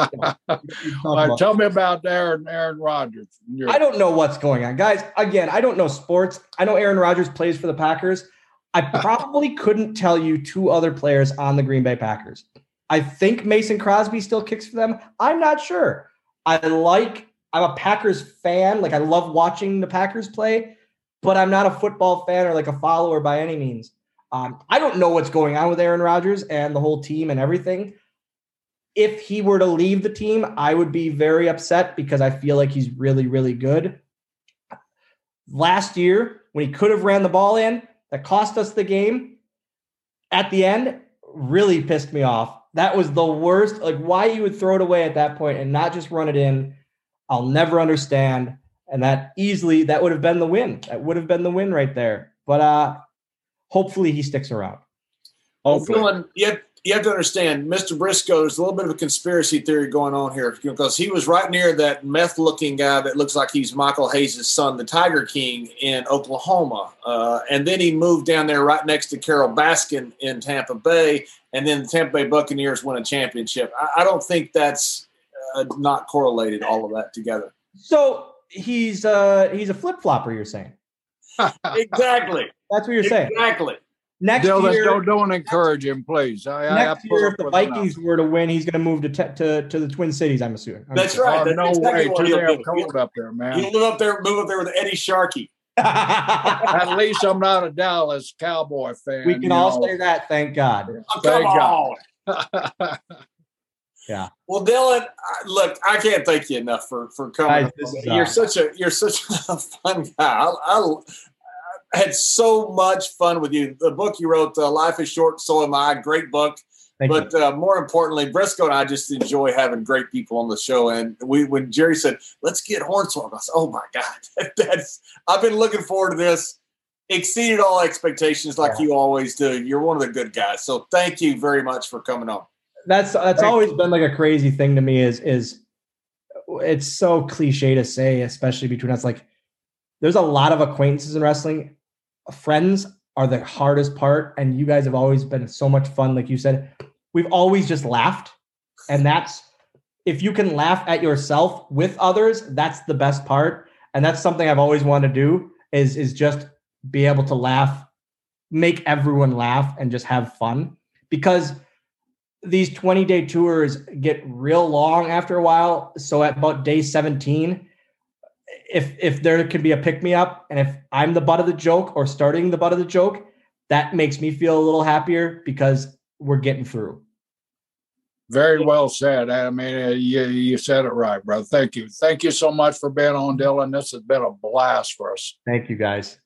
Speaker 4: tell me about Aaron Rodgers.
Speaker 3: I don't know what's going on, guys. Again, I don't know sports. I know Aaron Rodgers plays for the Packers. I probably couldn't tell you two other players on the Green Bay Packers. I think Mason Crosby still kicks for them. I'm not sure. I'm a Packers fan. Like, I love watching the Packers play, but I'm not a football fan or like a follower by any means. I don't know what's going on with Aaron Rodgers and the whole team and everything. If he were to leave the team, I would be very upset, because I feel like he's really, really good. Last year, when he could have ran the ball in, that cost us the game at the end, really pissed me off. That was the worst. Like, why you would throw it away at that point and not just run it in, I'll never understand. And that would have been the win. That would have been the win right there. But hopefully he sticks around.
Speaker 2: Hopefully. Dylan, you have to understand, Mr. Briscoe, there's a little bit of a conspiracy theory going on here, because he was right near that meth-looking guy that looks like he's Michael Hayes' son, the Tiger King, in Oklahoma. And then he moved down there right next to Carol Baskin in Tampa Bay, and then the Tampa Bay Buccaneers won a championship. I don't think that's not correlated, all of that together.
Speaker 3: So he's a flip-flopper, you're saying?
Speaker 2: Exactly.
Speaker 3: That's what you're saying.
Speaker 2: Exactly.
Speaker 3: Next year,
Speaker 4: don't encourage him, please.
Speaker 3: Next year, if the Vikings were to win, he's going to move to the Twin Cities, I'm assuming.
Speaker 2: That's right. That's
Speaker 4: no
Speaker 2: exactly
Speaker 4: way. Too damn cold up there, man.
Speaker 2: He'll move up there with Eddie Sharkey.
Speaker 4: At least I'm not a Dallas Cowboy fan.
Speaker 3: We can all say that, thank God.
Speaker 2: Oh, come on.
Speaker 3: Yeah.
Speaker 2: Well, Dylan, look, I can't thank you enough for coming. Guys, you're such a fun guy. I had so much fun with you. The book you wrote, Life is Short, So Am I, great book. But more importantly, Briscoe and I just enjoy having great people on the show. And when Jerry said, let's get Hornswoggle, I said, oh my God, I've been looking forward to this. Exceeded all expectations like you always do. You're one of the good guys. So thank you very much for coming on.
Speaker 3: That's always been like a crazy thing to me is it's so cliche to say, especially between us. Like, there's a lot of acquaintances in wrestling. Friends are the hardest part, and you guys have always been so much fun. Like you said, we've always just laughed, and that's, if you can laugh at yourself with others, that's the best part. And that's something I've always wanted to do is just be able to laugh, make everyone laugh, and just have fun, because these 20-day tours get real long after a while. So at about day 17, if there can be a pick me up, and if I'm the butt of the joke or starting the butt of the joke, that makes me feel a little happier because we're getting through.
Speaker 4: Very well said. I mean, you said it right, brother. Thank you. Thank you so much for being on, Dylan. This has been a blast for us.
Speaker 3: Thank you, guys.